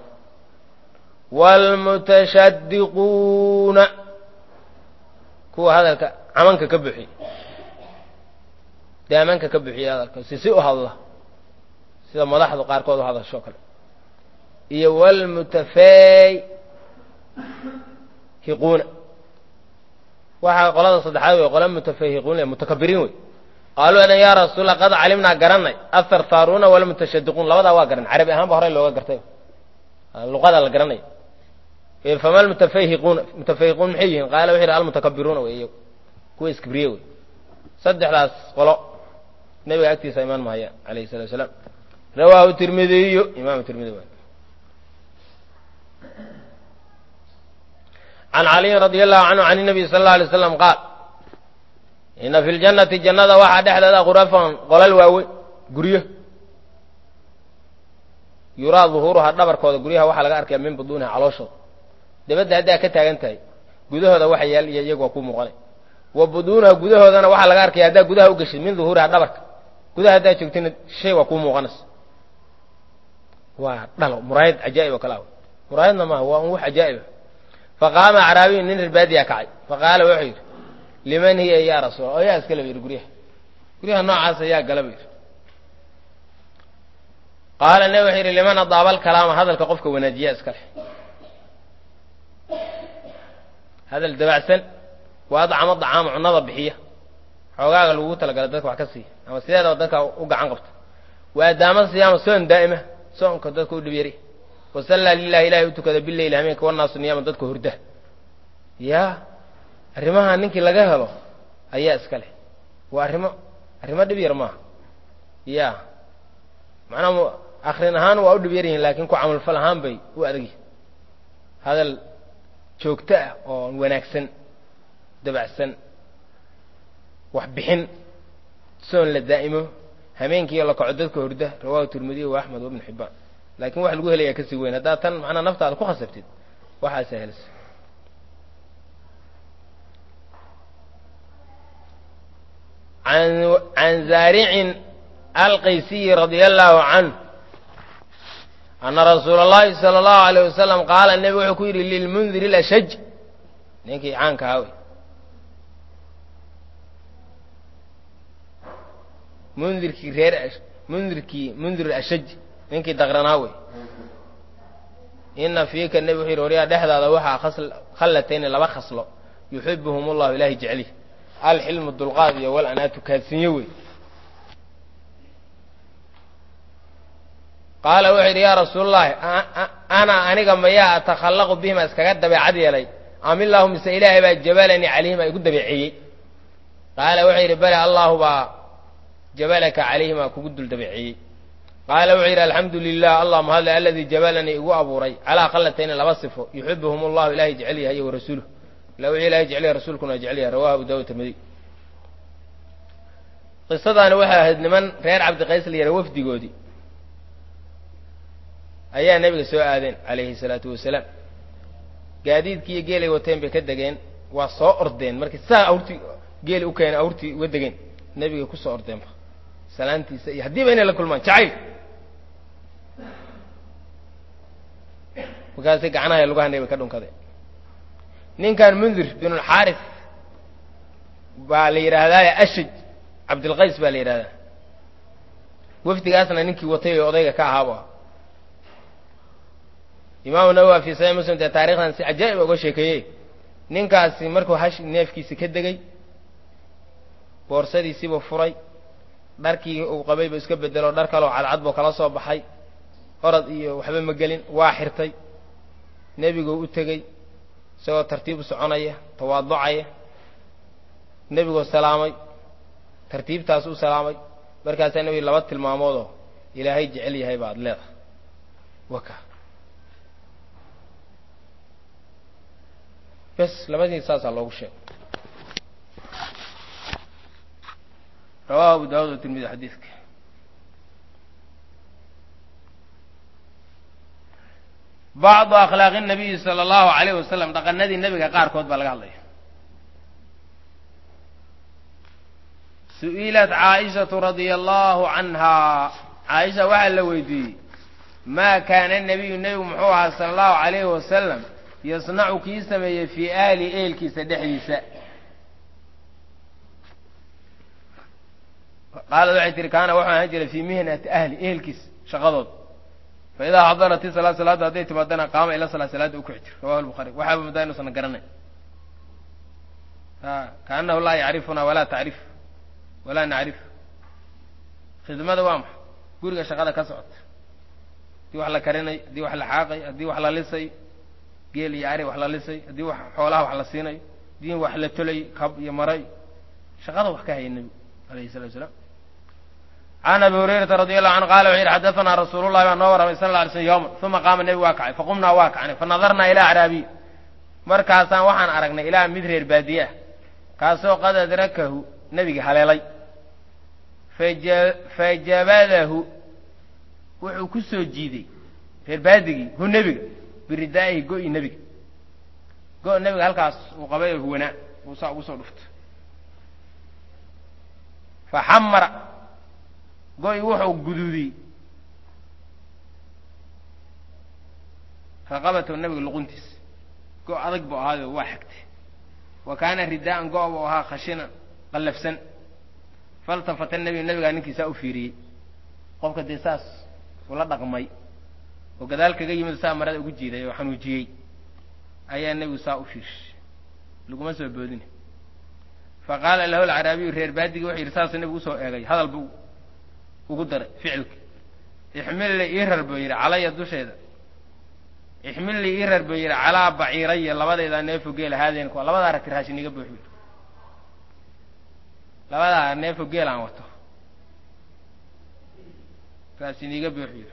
waalmutashadiquuna kuwa hadalka camanka ka buxiy daamanka ka buxiya hadalka si si u hadla sida madaxdu qaarkood u hadasho kale iyo waalmutafayhiquuna waxaa qolada saddexaad wey qola mutafayhiquun le mutakabiriin wey qaaluu ana yaa rasuulallah qad calimnaa garanay atharfaaruuna walmutashadiquun labadaa waa garan carabi ahaan ba horey looga gartay luqada la garanaya fama almutafayhiquuna mutafayhiquun maxay yihiin qaala wuxu yidhi almutakabiruuna wey iyagu kuwa iskibriye wey saddexdaas qolo nebiga agtiisa imaan mahaya alayhi salatu wasalaam rawaahu tirmidiyu imaamu tirmidi wa can caliyin radi allahu canhu can inabiy sala allau alay slam qaal ina fi ljannati jannada waxaa dhexdeeda khurafan qolal waaweyn guryo yuraa duhuuruha dhabarkooda guryaha waxaa laga arkaya min buduuniha calooshooda dabadda haddaa ka taagan tahay gudahooda waxa yaal iyo iyagu waa ku muuqanay wa buduunaha gudahoodana waxaa laga arkaya haddaa gudaha u geshid min duhuuriha dhabarka gudaha haddaa joogtina shay waa kuu muuqanaysa waa dhalo muraayad cajaa'ib oo kale ah muraayadna maaha waa un wax cajaa'ib ah faqaama acraabiyu nin reerbaadiyaa kacay faqaala wuxuu yidhi liman hiya ya rasuul oo yaa iskale ba yidhi guryaha guryaha noocaasa yaa gala ba yidhi qaala nebi wuxuu yidhi liman adaaba alkalaama hadalka qofka wanaajiya iskale hadal dabacsan waa adcama dacaama cunnada bixiya xoogaaga lagu talagala dadka wax ka siiya ama sideedaba dadka u gacan qabta waa daama siyaama soon daa'ima soonka dadka u dhibyari wasallaa lilahi ilahay u tukada bileyli hameenka wanaasu niyaama dadka hurda yaa arrimaha ninkii laga helo ayaa iska leh waa arrimo arrimo dhib yar maaha ya macnaha akrin ahaan waa u dhib yar yihiin laakiin ku camalfal ahaan bay u adagyihin hadal joogto ah oo wanaagsan dabacsan wax bixin soon la daa'imo hameenkii la kaco dadka hurda rawaahu tirmidiy wa axmed wa ibnu xibbaan laakiin wax lagu helayaa kasii weyn haddaad tan macnaa naftaada ku khasabtid waxaasaa helisa can zaaricin alqaysiyi radia allahu canhu ana rasuula اllahi salى اllahu alayh wasalam qaala nebi wuxuu ku yidhi lilmundir ilashaj ninkii caanka ahaa wey mundirkii reer mundirkii mundir ashaj ninkii daqranaa wey ina fiika nebi wuxuu yidhi waryaa dhexdaada waxaa khallatayni laba khaslo yuxibuhum ullahu ilaahay jeclih alxilmu dulqaad iyo wal anaatu kaadsinyo wey qaala wuxuu yidhi yaa rasuulallaahi ana aniga mayaa atakhallaqu bihima iskaga dabeecad yeelay am illaahu mise ilaahay baa jabalanii calayhima igu dabeeceeyey qaala wuxuu yidhi bale allahu baa jabalaka calayhima kugu dul dabeeceeyey qaala wuxuu yidhi alxamdu lilah allahuma hadle aladii jabalanii igu abuuray calaa khallatayni laba sifo yuxibuhum allahu ilaahay jecel yahay wa rasuuluh ila wuxuu ilahay jecel yahay rasuulkuna jecel yahay rawahu abu daawud tirmidi qisadaani waxay ahayd niman reer cabdiqays la yara wafdigoodii ayaa nebiga soo aadeen calayhi salaatu wasalaam gaadiidkii iyo geelay wateen bay ka degeen waa soo ordeen markii saa awrtii geeli u keenay awrtii uga degeen nebigay ku soo ordeenba salaantiisa iyo haddiiba inay la kulmaan jacayl markaasay gacnaha lugaha nebiga ka dhunkadeen ninkan mundir binulxaaris baa la yidhaahdaa ashaj cabdilqays baa la yidhahdaa wafdigaasna ninkii watay oo odayga ka ahaabu ah imaamu nawowi fi saxiix muslim dee taarikhdan si cajaa'ib uga sheekeeyey ninkaasi markuu hash neefkiisi ka degay boorsadiisiibuu furay dharkii uu qabay buu iska bedelo dhar kaloo cadcad buu kala soo baxay orod iyo waxba ma gelin waa xirtay nebiguu u tegey isagoo tartiib u soconaya tawaaducaya nebigoo salaamay tartiibtaas u salaamay markaasaa nebiga laba tilmaamoodoo ilaahay jecel yahay baad leedahay waka bes labadii saasaa loogu sheegay rawahu abu daawud wa tirmidi xadiidka bacdu akhlaaqi nabiyi sala allahu alayh wasalam dhaqanadii nebiga qaarkood baa laga hadlaya su'ilat caaishatu radia allahu canhaa caaisha waxaa la weydiiyey maa kaana nebiyu nebigu muxuu ahaa sala allahu alayhi wasalam yasnacu kii sameeyey fii ahli ehelkiisa dhexdiisa qaalad waxay tihi kaana wuxuu ahaan jiray fii mihnati ahli ehelkiisa shaqadood fa idaa xadarati salaad salaadda hadday timaadana qaama ila salaa salaadda u kici jir rawahu lbukhaari waxaaba muddaa inuusan garanay a kaanahu laa yacrifuna walaa tacrif walaa nacrif khidmada waa maxa guriga shaqada ka socota haddii wax la karinay haddii wax la xaaqay haddii wax la lisay geel iyo ari wax la lisay haddii wax xoolaha wax la siinayo haddii wax la tolay kab iyo maray shaqada wax ka hayay nebigu alayhi salatu wasalaam can abi hurayrata radi allahu canhu qala wuxu yidhi xadaanaa rasuulu llahi baa noo warramay sal la alay slm yowman uma qaama nebigu waa kacay faqumnaa waa kacnay fanadarnaa ilaa acraabiy markaasaan waxaan aragnay ilaa mid reer baadiye ah kaasoo qad adrakahu nebiga haleelay fajabadahu wuxuu ku soo jiiday reer baadigii hu nebiga biridaa'ihi go-i nebiga go- nebiga halkaas uu qabay oo huwanaa uu saa ugu soo dhufto faxamara go-i wuxuu guduudiyey raqabatahu nebiga luquntiisa go- adag buu ahaayo waa xigtay wa kaana ridaa'an go- buu ahaa khashina qallafsan faltafata nebiga nebigaa ninkiisaa u fiiriyey qofka dee saas ula dhaqmay oo gadaal kaga yimid saa marada ugu jiiday oo xanuujiyey ayaa nebigu saa u fiirshay laguma soo boodin fa qaala lahu alcaraabiyu reer baadigi wuxuu yidhi saasuu nebigu usoo eegay hadal buu ugu daray ficilka ixmilli ii rar buu yidhi calaya dusheeda ixmilli ii rar buu yidhi calaa baciiraya labadaydaa neefo geela haadeen kuwa labadaa rati raashin iga buuxi labadaa neefo geel aan wato raashin iga buuxiyo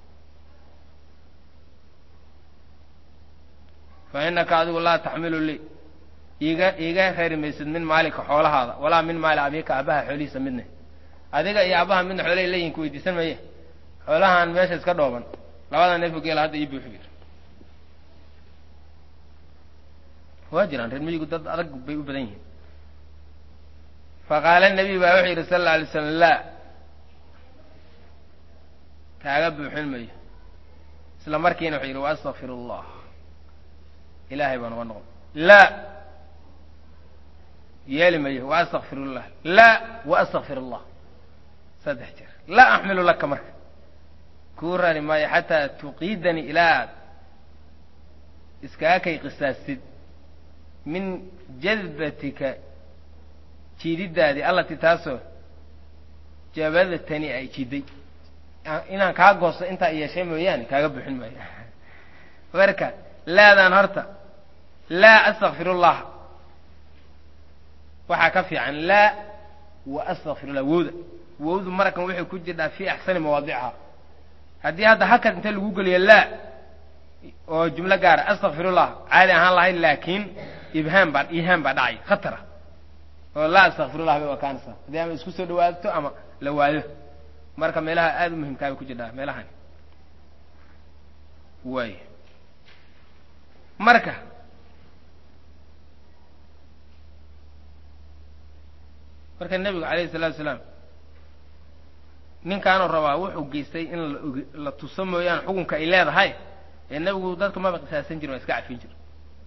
fa innaka adigu laa taxmilu lii iiga iiga reeri maysid min maalika xoolahaada walaa min maali abiika aabbaha xoolihiisa midna adiga iyo aabbaha midna xoolahay leeyihin ku weydiisan maye xoolahaan meesha iska dhooban labada neefo geela hadda ii buuxi yidhi waa jiraan reer miyigu dad adag bay u badan yihiin faqaala nebiy baa wuxuu yidhi sala alla alay slam laa kaaga buuxin mayo isla markiina wuxuu yidhi wa astakfir allah ilaahay baan uga noqon laa yeeli mayo wa astakfir llah laa wa astakfir allah saddex jeer laa axmilu laka marka kuu rari maayo xataa tuqiidani ilaa iskaga kay qisaastid min jadbatika jiididaadii allatii taasoo jabadatani ay jiday inaan kaa goosto intaa yeeshay mooyaane kaaga buxin maayo marka laadaan horta laa astakfirullah waxaa ka fiican laa wa astakfirullah wowda wowdu marakan waxay ku jirdhaa fii axsani mawaadiciha haddii hadda hakad inta lagu geliyo laa oo jumlo gaara astakfirullah caadi ahaan lahayd laakiin ibhaam baa ihaam baa dhacay khatara oo laa astakfirullah bay wakaanaysaa haddii ama isku soo dhawaato ama la waayo marka meelaha aada u muhimkaa bay ku jirdhaa meelahani waay marka marka nebigu alayhi salaatu wasalaam ninkaanuu rabaa wuxuu geystay in la og la tuso mooyaane xukunka ay leedahay ee nebigu dadka maba qisaasan jirin waa iska cafin jiro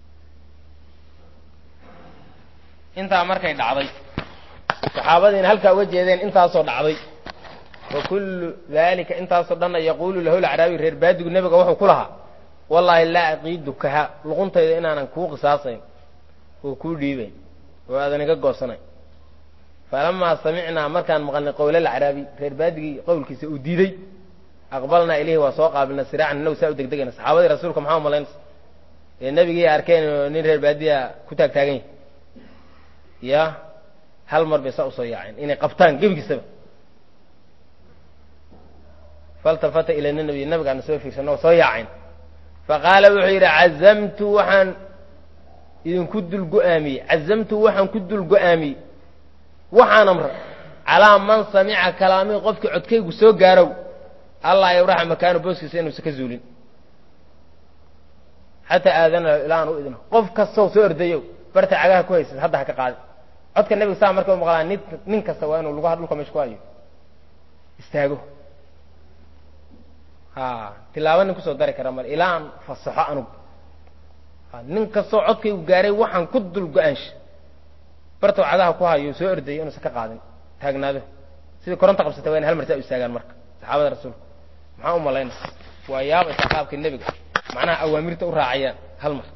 intaa markay dhacday saxaabadiina halkaa uga jeedeen intaasoo dhacday wa kullu daalika intaasoo dhanna yaquulu lahu lacraabi reer baadigu nebiga wuxuu ku lahaa wallaahi laa aqiidukaha luquntayda inaanan kuu qisaasayn oo kuu dhiibayn oo aadan iga goosanayn falamaa samicnaa markaan maqalnay qowla lacraabi reer baadigii qowlkiisa uu diiday aqbalnaa ilayhi waa soo qaabilna siraacan inagu saa u degdegayna saxaabadii rasuulka maxaa umalaynaysa ee nebigii arkeen oo nin reer baadiya ku taag taagan yahay ya hal mar bay saa usoo yaaceen inay qabtaan gebigiisaba faltafata ila nabiy nabigaana soo fiirsan oo soo yaaceen faqaala wuxuu yidhi cazamtu waxaan idinku dul go-aamiyey cazamtu waxaan ku dul go-aamiyey waxaan amra calaa man samica kalaamii qofkii codkaygu soo gaarow allah yawraxa makaanu booskiisa inuusa ka zuulin xataa aadana ilaa aan u idno qof kastow soo ordayow barta cagaha ku haysad hadda ha ka qaadi codka nebiga saa marka u maqlaa nin nin kasta waa inuu lugaha dhulka meesha ku hayo istaago ha tilaaba nin kusoo dari kara male ilaa aan fasaxo anugu nin kastoo codkaygu gaaray waxaan ku dul go-aansha barta cagaha ku hayo soo ordayo inuusan ka qaadin taagnaado sidii koronta qabsata waa in hal mar saa u istaagaan marka saxaabada rasuulka maxaa u malaynaysa waa yaabaysaa qaabkii nebiga macnaha awaamirta u raacayaan hal mar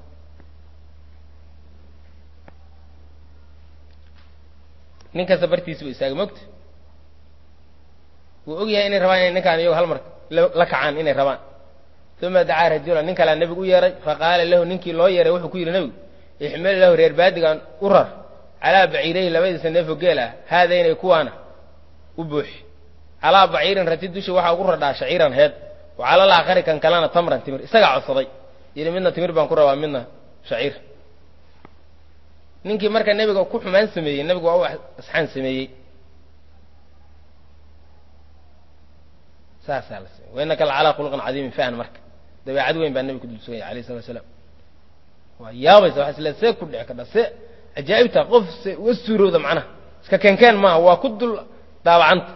nin kasta bartiisa ba istaaga mogta wuu og yahay inay rabaan inay ninkaan iyago hal mar la kacaan inay rabaan uma dacaa rajulan nin kalea nebigu u yeeray faqaala lahu ninkii loo yeeray wuxuu ku yidhi nebigu ixmil lahu reer baadigaan u rar calaa baciirayhi labadiisa neefo geel ah haadaynay kuwaana u buuxi calaa baciirin rati dusha waxaa ugu radhaa shaciiran heed wa calal aakhari kan kalena tamran timir isagaa codsaday yidhi midna timir baan ku rabaa midna shaciir ninkii marka nebiga ku xumaan sameeyey nebigu waa u asxaan sameeyey saasaa la samey wa innaka la calaa khuluqin cadiimin fahan marka dabeecad weyn baa nebiga ku dul suganya alayh salatu wasalaam waa yaabaysa waxa isle see ku dhici kadha se cajaa'ibta qof se uga suurowda macnaha iska keenkeen maaha waa ku dul daawacanta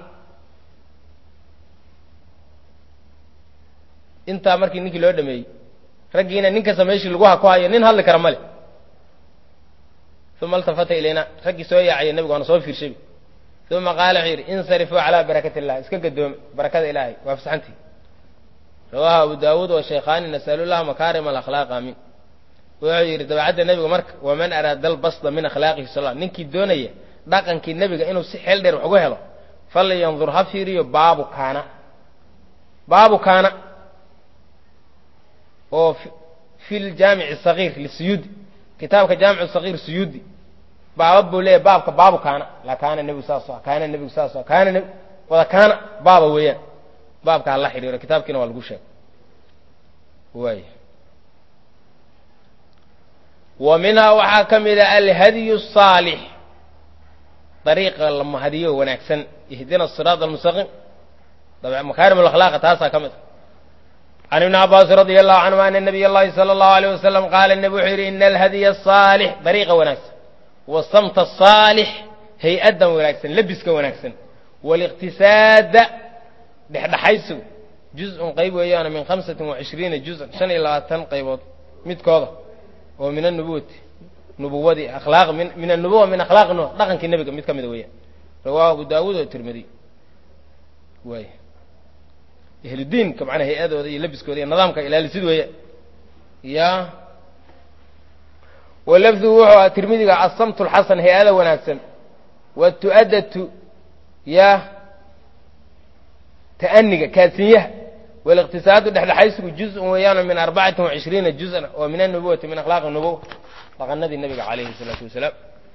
intaa markii ninkii loo dhameeyey raggiina nin kasta meeshii laguha ku hayo nin hadli kara male uma altafata ilayna raggii soo yaacaya nebigu waana soo fiirshay uma qaala wuxuu yidhi insarifuu calaa barakati illah iska gadoome barakada ilaahay waa fasaxantii rawaahu abu daawuud wa shaykhaani nasalullaha makaarima alakhlaaq aamin wuxuu yidhi dabeecadda nebiga marka waman araada albasda min akhlaaqihi sal ninkii doonaya dhaqankii nebiga inuu si xeel dheer wax uga helo falyandur ha fiiriyo baabu kaana baabu kaana oo fi ljaamici sagiir lisuyuudi kitaabka jaamicu sagiir suyuudi baaba buu leeyahy baabka baabu kaana la kaana nebigu saas o kaana nebigu saas o kaana nb wada kaana baaba weeyaan baabka hala xidhiiro kitaabkiina waa lagu sheegay waay wa minhaa waxaa ka mid a alhadyu الصaalix dariiqa la mahadiyo wanaagsan ihdina الصiraaط almustaqiim makaarim اlakhlaaqa taasaa ka mid a can ibni cabbaasi radia allahu canhuma ana nabiy اllahi salى اllahu alيyه wasalam qaala nebi wuxuu yidhi ina alhadya الصaalix dariiqa wanaagsan wasamta الصaalix hay-addan wanaagsan lebiska wanaagsan wاliqtisaada dhexdhexaysigu juz-un qayb weeyaana min hamsati وacishriina juz-an shan iyo labaatan qaybood midkooda oo min anubuwati nubuwadii akhlaaq min anubuwa min akhlaaqi nuux dhaqankii nebiga mid ka mida weeyaan rawaahu abu daawuud oo tirmidi waay ahludiinka macnaha hay-adooda iyo labiskooda iyo nidaamka ilaalisid weeye ya walafdu wuxuu aha tirmidiga asamtu lxasan hay-ada wanaagsan watu'adatu ya ta'aniga kaadsinyaha waliqtisaadu dhexdhexaysigu juz-un weeyaano min arbacati wacishriina juz-an oo min annubuwati min akhlaaqi nubuwa dhaqanadii nabiga calayhi salaatu wasalaam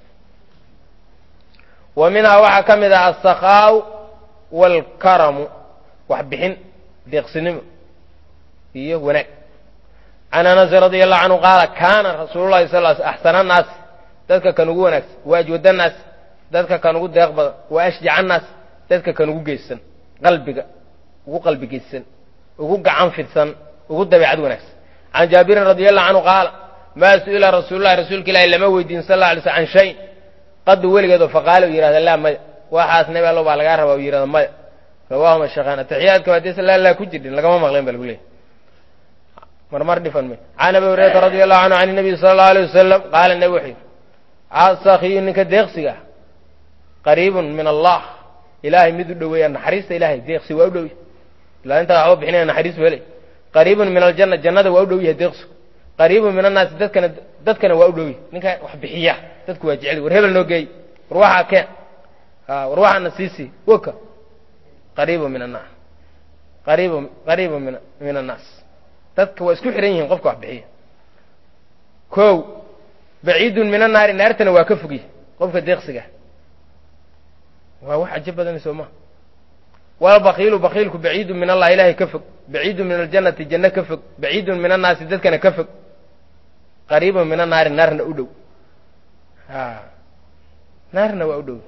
wa minhaa waxaa ka mid ah asakaaw waalkaramu wax bixin deeqsinimo iyo wanaag can anasi radia allahu canhu qaala kaana rasuulu llahi sal l axsana annaasi dadka kan ugu wanaagsan wa ajwada annaas dadka kan ugu deeq badan wa ashjaca annaas dadka kan ugu geysan qalbiga ugu qalbi geysan ugu gacan fidsan ugu dabeecad wanaagsan can jaabirin radia allahu canhu qaala maa su-ila rasuululahi rasuulka ilaahi lama weydiin sal alla alay sl can shayin qadu weligeed oo faqaale u yihahda laa maya waxaas nabi allo baa lagaa rabaa u yihahda maya rawaahuma shakhaan ataxiyaadka hadii sa laa ku jirin lagama maqleen ba lagu leeyahy marmar dhifan may can abi hurayrata radia allahu canhu can nabiy sala allahu alay wasalam qaala nabi wuxuu yidhi asakiyu ninka deeqsiga qariibun min allah ilaahay mid u dhoweeya naxariista ilahay deeqsi waa u dhow yahy ilaa intaa waxba bixinaya naxariis bu helay qariibun min aljanna jannada waa u dhow yahay deeqsigu qariibun min annaasi dadkana dadkana waa u dhow yahy ninka wax bixiya dadku waa jecel war hebel noo geey war waxaa keen war waxaana siisii waka qariibun min annaas qariibun qariibun min min annaas dadka waa isku xihan yihiin qofka wax bixiya kow baciidun min annaari naartana waa ka fogyahy qofka deeqsiga waa wax cajab badan soo maha walbakiilu bakiilku baciidun min allah ilahay ka fog baciidun min aljannati janno ka fog baciidun min annaasi dadkana ka fog qariibun min annaari naarna u dhow a naarna waa u dhow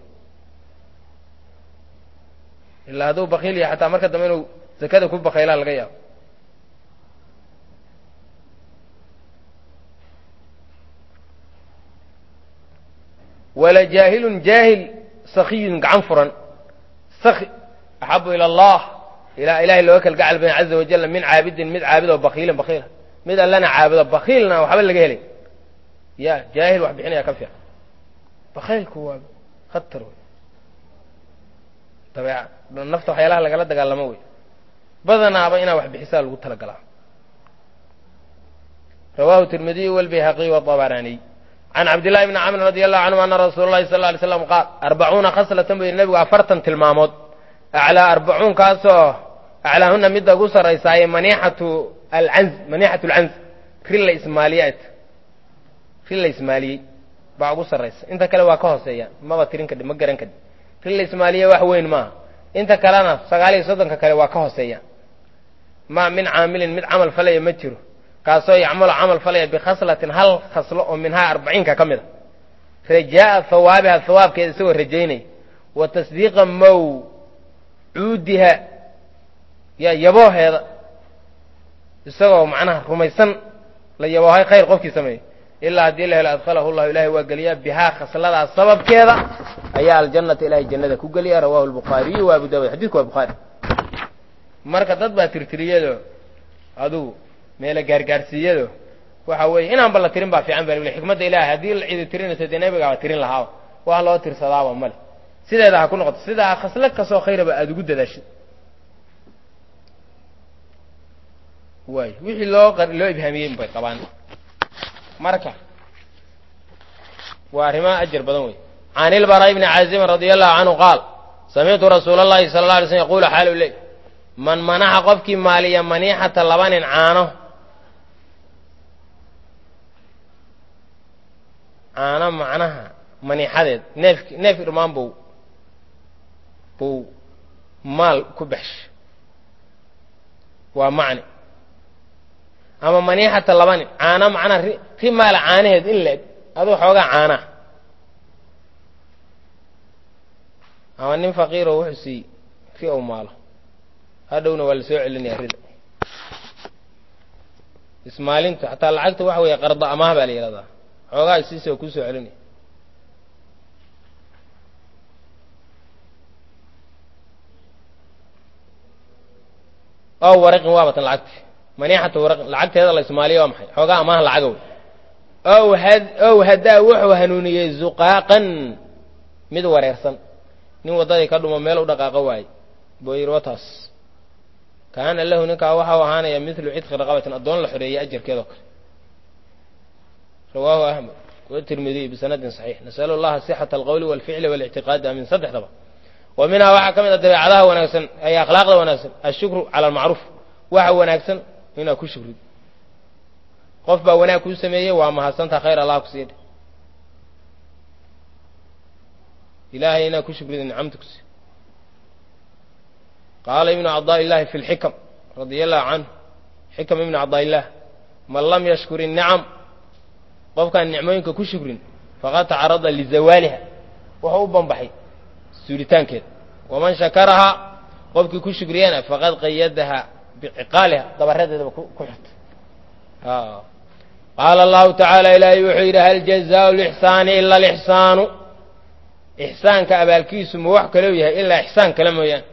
ilaa hadduu bakiil yahay xataa marka dambe inuu zakada ku bakaylaa laga yaabo wala jaahilun jaahil sakiyun gacan furan saki axabu ila allah ilaa ilahay looga kal gacal bayn caza wajalla min caabidin mid caabid oo bakiilin bakiila mid allana caabudo bakiilna waxba laga helay ya jaahil wax bixinaya ka fiican bakiilku waa khatar wey dabeec nafta waxyaalaha lagala dagaalamo wey badanaaba inaa wax bixisaa lagu talagalaa rawahu tirmidiy walbayhaqiy wadabaraniy can cabdillahi bni camr radi allahu canhum ana rasuula llahi sal ly slam qaal arbacuuna khaslatan bu yidhi nabigu afartan tilmaamood aclaa arbacuunkaasoo aclaahuna midda ugu sarraysaaye maniixatu alcanz maniixatu alcanz ri la ismaaliyeed ri la ismaaliyey baa ugu sarraysa inta kale waa ka hooseeya maba tirin kadhi ma garan kadhi ri la ismaaliye wax weyn maaha inta kalena sagaal iyo soddonka kale waa ka hooseeya ma min caamilin mid camal falaya ma jiro kaasoo yacmalu camal falaya bikhaslatin hal khaslo oo minhaa arbaciinka ka mid a rajaa'a hawaabiha hawaabkeeda isagoo rajaynaya wa tasdiiqa mawcuudiha ya yabooheeda isagoo macnaha rumaysan la yaboohay khayr qofkii sameeyey ilaa haddii la helo adkhalahu llahu ilahay waa geliyaa bihaa khasladaas sababkeeda ayaa aljannata ilahay jannada ku geliya rawahu lbukhaariyu wa abu daawud xadidku waa bukhaari marka dad baa tirtiriyado adugu meela gaargaarsiiyado waxa weeye inaanba la tirin baa fiican ba xikmadda ilahay haddii la cidi tirinayso dee nabigaaba tirin lahaaba wax loo tirsadaaba male sideeda ha ku noqoto sidaa khaslo kasoo khayraba aada ugu dadaashid waay wixii loo loo ibhaamiyey bay qabaan marka waa arrimaha ajar badan wey can ilbaraa ibni caazibin radia allahu canhu qaal samictu rasuula allahi sala alla alay slm yaqulu xaalu ley man manaxa qofkii maaliya maniixata laba nin caano caano macnaha maniixadeed neef neef irmaan buu buu maal ku baxshay waa macni ama maniixata laba nin caano macnaha ri ri maala caanaheed in la-eg aduu xoogaa caanaha ama nin faqiiro wuxuu siiyey ri ou maalo hadhowna waa la soo celinaya rida ismaalintu xataa lacagta waxa weeye qarda amaah baa la yihahdaa xoogaa isiisi oo kusoo celinaya ow waraqin waabatan lacagti maniixata waraqin lacagteeda la ismaaliya waa maxay xoogaa amaah lacaga wey ow had ow haddaa wuxuu hanuuniyey zuqaaqan mid wareersan nin waddadii ka dhumo meel u dhaqaaqo waaye buu yidhi wataas kaana lahu ninkaa waxau ahaanaya midlu cidqi raqabatin addoon la xoreeyey ajarkeedoo kale rawaahu axmed watirmidiy bisanadin saxiix nasalu allaha sixata alqowli walficli walictiqaadi amin saddexdaba wa minhaa waxaa ka mid a dabeecadaha wanaagsan ay akhlaaqda wanaagsan ashukru cala almacruuf waxa wanaagsan inaad ku shukrid qof baa wanaag kuu sameeyey waa mahadsantaa khayr allah ku siidhe ilaahay inaad ku shukrido nicamta ku sii qaala ibnu cadaa'illahi fi lxikam radia allahu canhu xikam ibnu cadaa'illaah man lam yashkur innicam qofkaan nicmooyinka ku shukrin faqad tacarada lizawaaliha wuxuu u banbaxay suulitaankeeda waman shakarahaa qofkii ku shukriyana faqad qayadaha biciqaaliha dabaradeedaba ku xirtay qaala allahu tacaala ilaahay wuxuu yidhi hal jazaau lixsaani ila alixsaanu ixsaanka abaalkiisu ma wax kalou yahay ilaa ixsaan kale mooyaane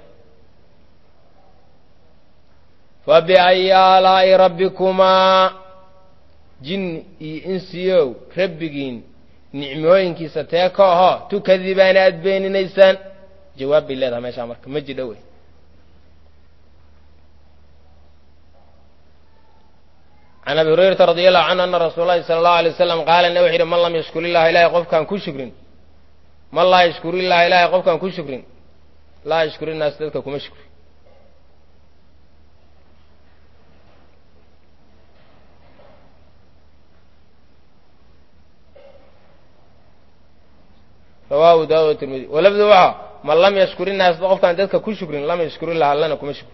fabiayi aalaa'i rabbikumaa jinni iyo insiyow rabbigiin nicmooyinkiisa tee ka ahoo tukadibaana aad beeninaysaan jawaab bay leedahay meeshaa marka ma jidho wey can abi hurayrata radi allahu canhu ana rasuula llahi sala allahu alay wasalam qaala na wuxu yidhi man lam yashkur illaha ilahay qofkaan ku shukrin man laa yashkur illaha ilahay qofkaan ku shukrin laa yashkur innaas dadka kuma shukri rawaahu daawud tirmidi walafdu waxa man lam yashkur innaas qofkaan dadka ku shukrin lam yashkur illaha allana kuma shukri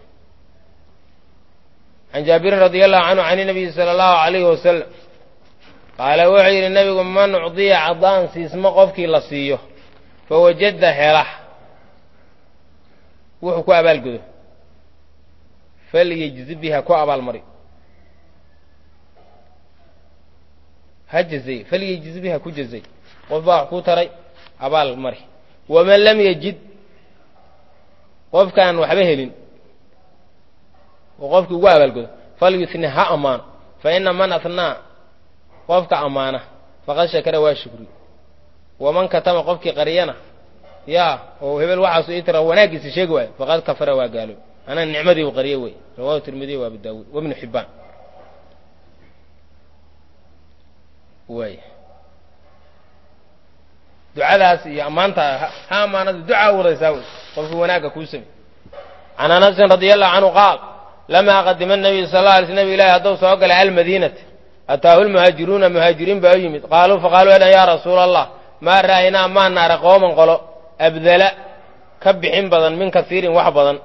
can jaabirin radi allahu canhu can inabiyi sala allahu alayhi wasalam qaala wuxuu yidhi nabigu man ucdiya cadaan siismo qofkii la siiyo fawajada hela wuxuu ku abaalgudo falyejzi biha ku abaalmari ha jazay falyejzi biha ku jazay qof baa wax ku taray abaal mari waman lam yajid qofkaan waxba helin oo qofkii ugu abaalgudo falyusni ha ammaano fa ina man atnaa qofka ammaana faqad shakara waa shukri waman katama qofkii qariyana yaa oo hebel waxaasu ii tira wanaaggiisa sheegi waayo faqad kafara waa gaalo anaa nicmadii u qariye wey rawahu tirmidiy wa abu daawuud wabnu xibbaan way ducadaas iyo ammaanta ha ammaanada ducaa wadaysaa wey qofkii wanaagga kuu samey can anasin radi allahu canhu qaal lamaa qadima nabiyu sal la alay sl nabig ilahi hadduu soo galay almadiinata ataahu lmuhaajiruuna muhaajiriin baa u yimid qaaluu faqaaluu ehan yaa rasuula allah maa ra'aynaa maa naara qooman qolo abdala ka bixin badan min kasiirin wax badan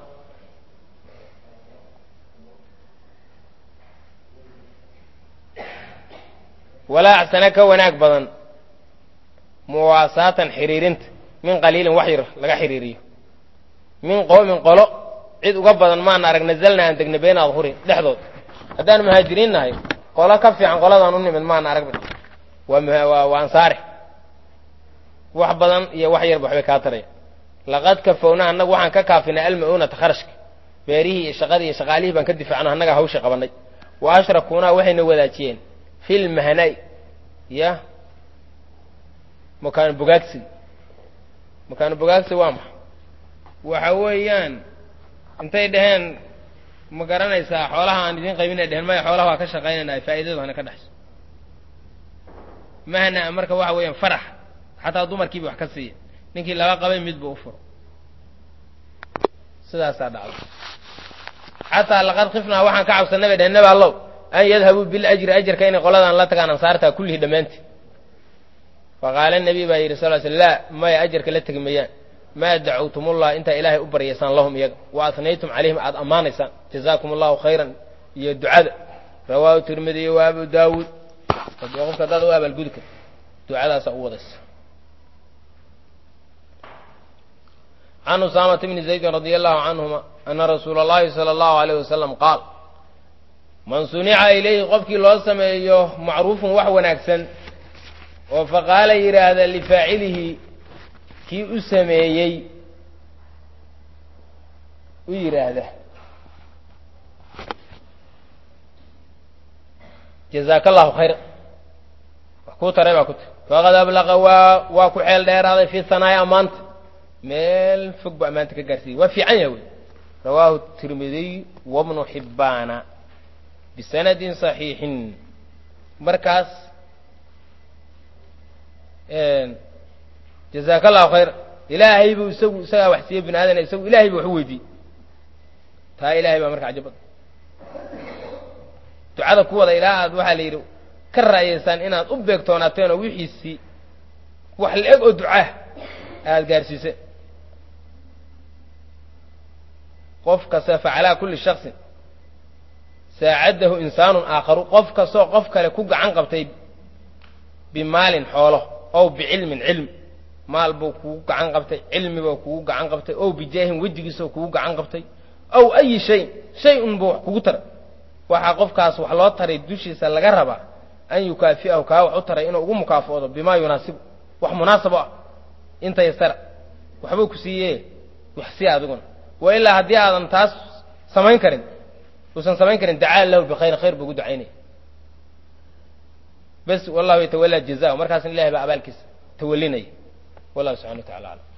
walaa axsana ka wanaag badan muwaasaatan xiriirinta min qaliilin wax yar laga xiriiriyo min qoomin qolo cid uga badan maana arag nazalna aan degna been adhurin dhexdood haddaan muhaajiriin nahay qolo ka fiican qoladaan u nimid maana arag waa waa ansaare wax badan iyo wax yarba waxbay kaa taraya laqad kafownaa annagu waxaan ka kaafinay alma-uunata kharashka beerihii iyo shaqadii iyo shaqaalihii baan ka difaacno annagaa hawsha qabanay wa ashrakuunaa waxayna wadaajiyeen fil mahanay ya makaano bogaagsi makaano bogaagsi waa maxa waxa weeyaan intay dhaheen ma garanaysaa xoolaha aan idiin qaybinay dheheen maya xoolaha waa ka shaqaynayna faa'iidadu hana ka dhexso mahna marka waxa weeyaan farax xataa dumarkiiba wax ka siiya ninkii laga qabay midba u furo sidaasaa dhacday xataa laqad khifnaa waxaan ka cabsanay bay dheheen nabi allow an yadhabuu biljri ajarka inay qoladan la tagaan ansaartaa kullihii dhammaantii faqaala nabiy baa yidhi sal sl laa maya ajarka la tegi mayaan maa dacawtumullah intaa ilaahay u baryaysaan lahum iyaga wa asnaytum calayhim aada ammaanaysaan jazaakum allahu khayran iyo ducada rawaahu tirmidiy wa abu daawuud qofka haddaad u abaalgudi karto ducadaasaa u wadaysa can usaamata bni zaydin radia allahu canhuma ana rasuula allahi sala allahu alayh wasalam qaal man sunica ilayhi qofkii loo sameeyo macruufun wax wanaagsan oo faqaala yidhaahda lifaacilihi kii u sameeyey u yidhaahda jazaaka allahu khayra wax kuu taray baa ku tiri faqad ablaqa waa waa ku xeel dheeraaday fii sanaaya ammaanta meel fog bu ammaanta ka gaarsiiyey waa fiican yaha wey rawaahu tirmidiy wabnu xibbaana bisanadin saxiixin markaas jazaaka allahu khayr ilaahay buu isagu isagaa wax siiyey bini aadana isagu ilaahay buu wax u weydiiyey taa ilaahay baa marka cajabad ducada ku wada ilaa aad waxaa la yidhi ka ra'yaysaan inaad u beegtoonaateen oo wixiisii wax la-eg oo ducaa aada gaarsiiseen qof kasta facalaa kulli shaksin saacadahu insaanun aakharu qof kastoo qof kale ku gacan qabtay bimaalin xoolo ow bicilmin cilmi maal buu kugu gacan qabtay cilmi buu kugu gacan qabtay ow bijaahin wejigiisoo kugu gacan qabtay ow ayi shayin shay un buu wax kugu tara waxaa qofkaas wax loo taray dushiisa laga rabaa an yukaafi'ahu kaa wax u taray inuu ugu mukaafoodo bimaa yunaasibu wax munaasab o ah inta yastara waxbuu ku siiye wax sii adiguna wa ilaa haddii aadan taas samayn karin uusan samayn karin dacaa lahu bikhayr khayr buu ugu ducaynaya bas wallahu yatawallaa jazaa markaasna ilahay baa abaalkiisa tawalinaya wallahu subxana wa tacala aclam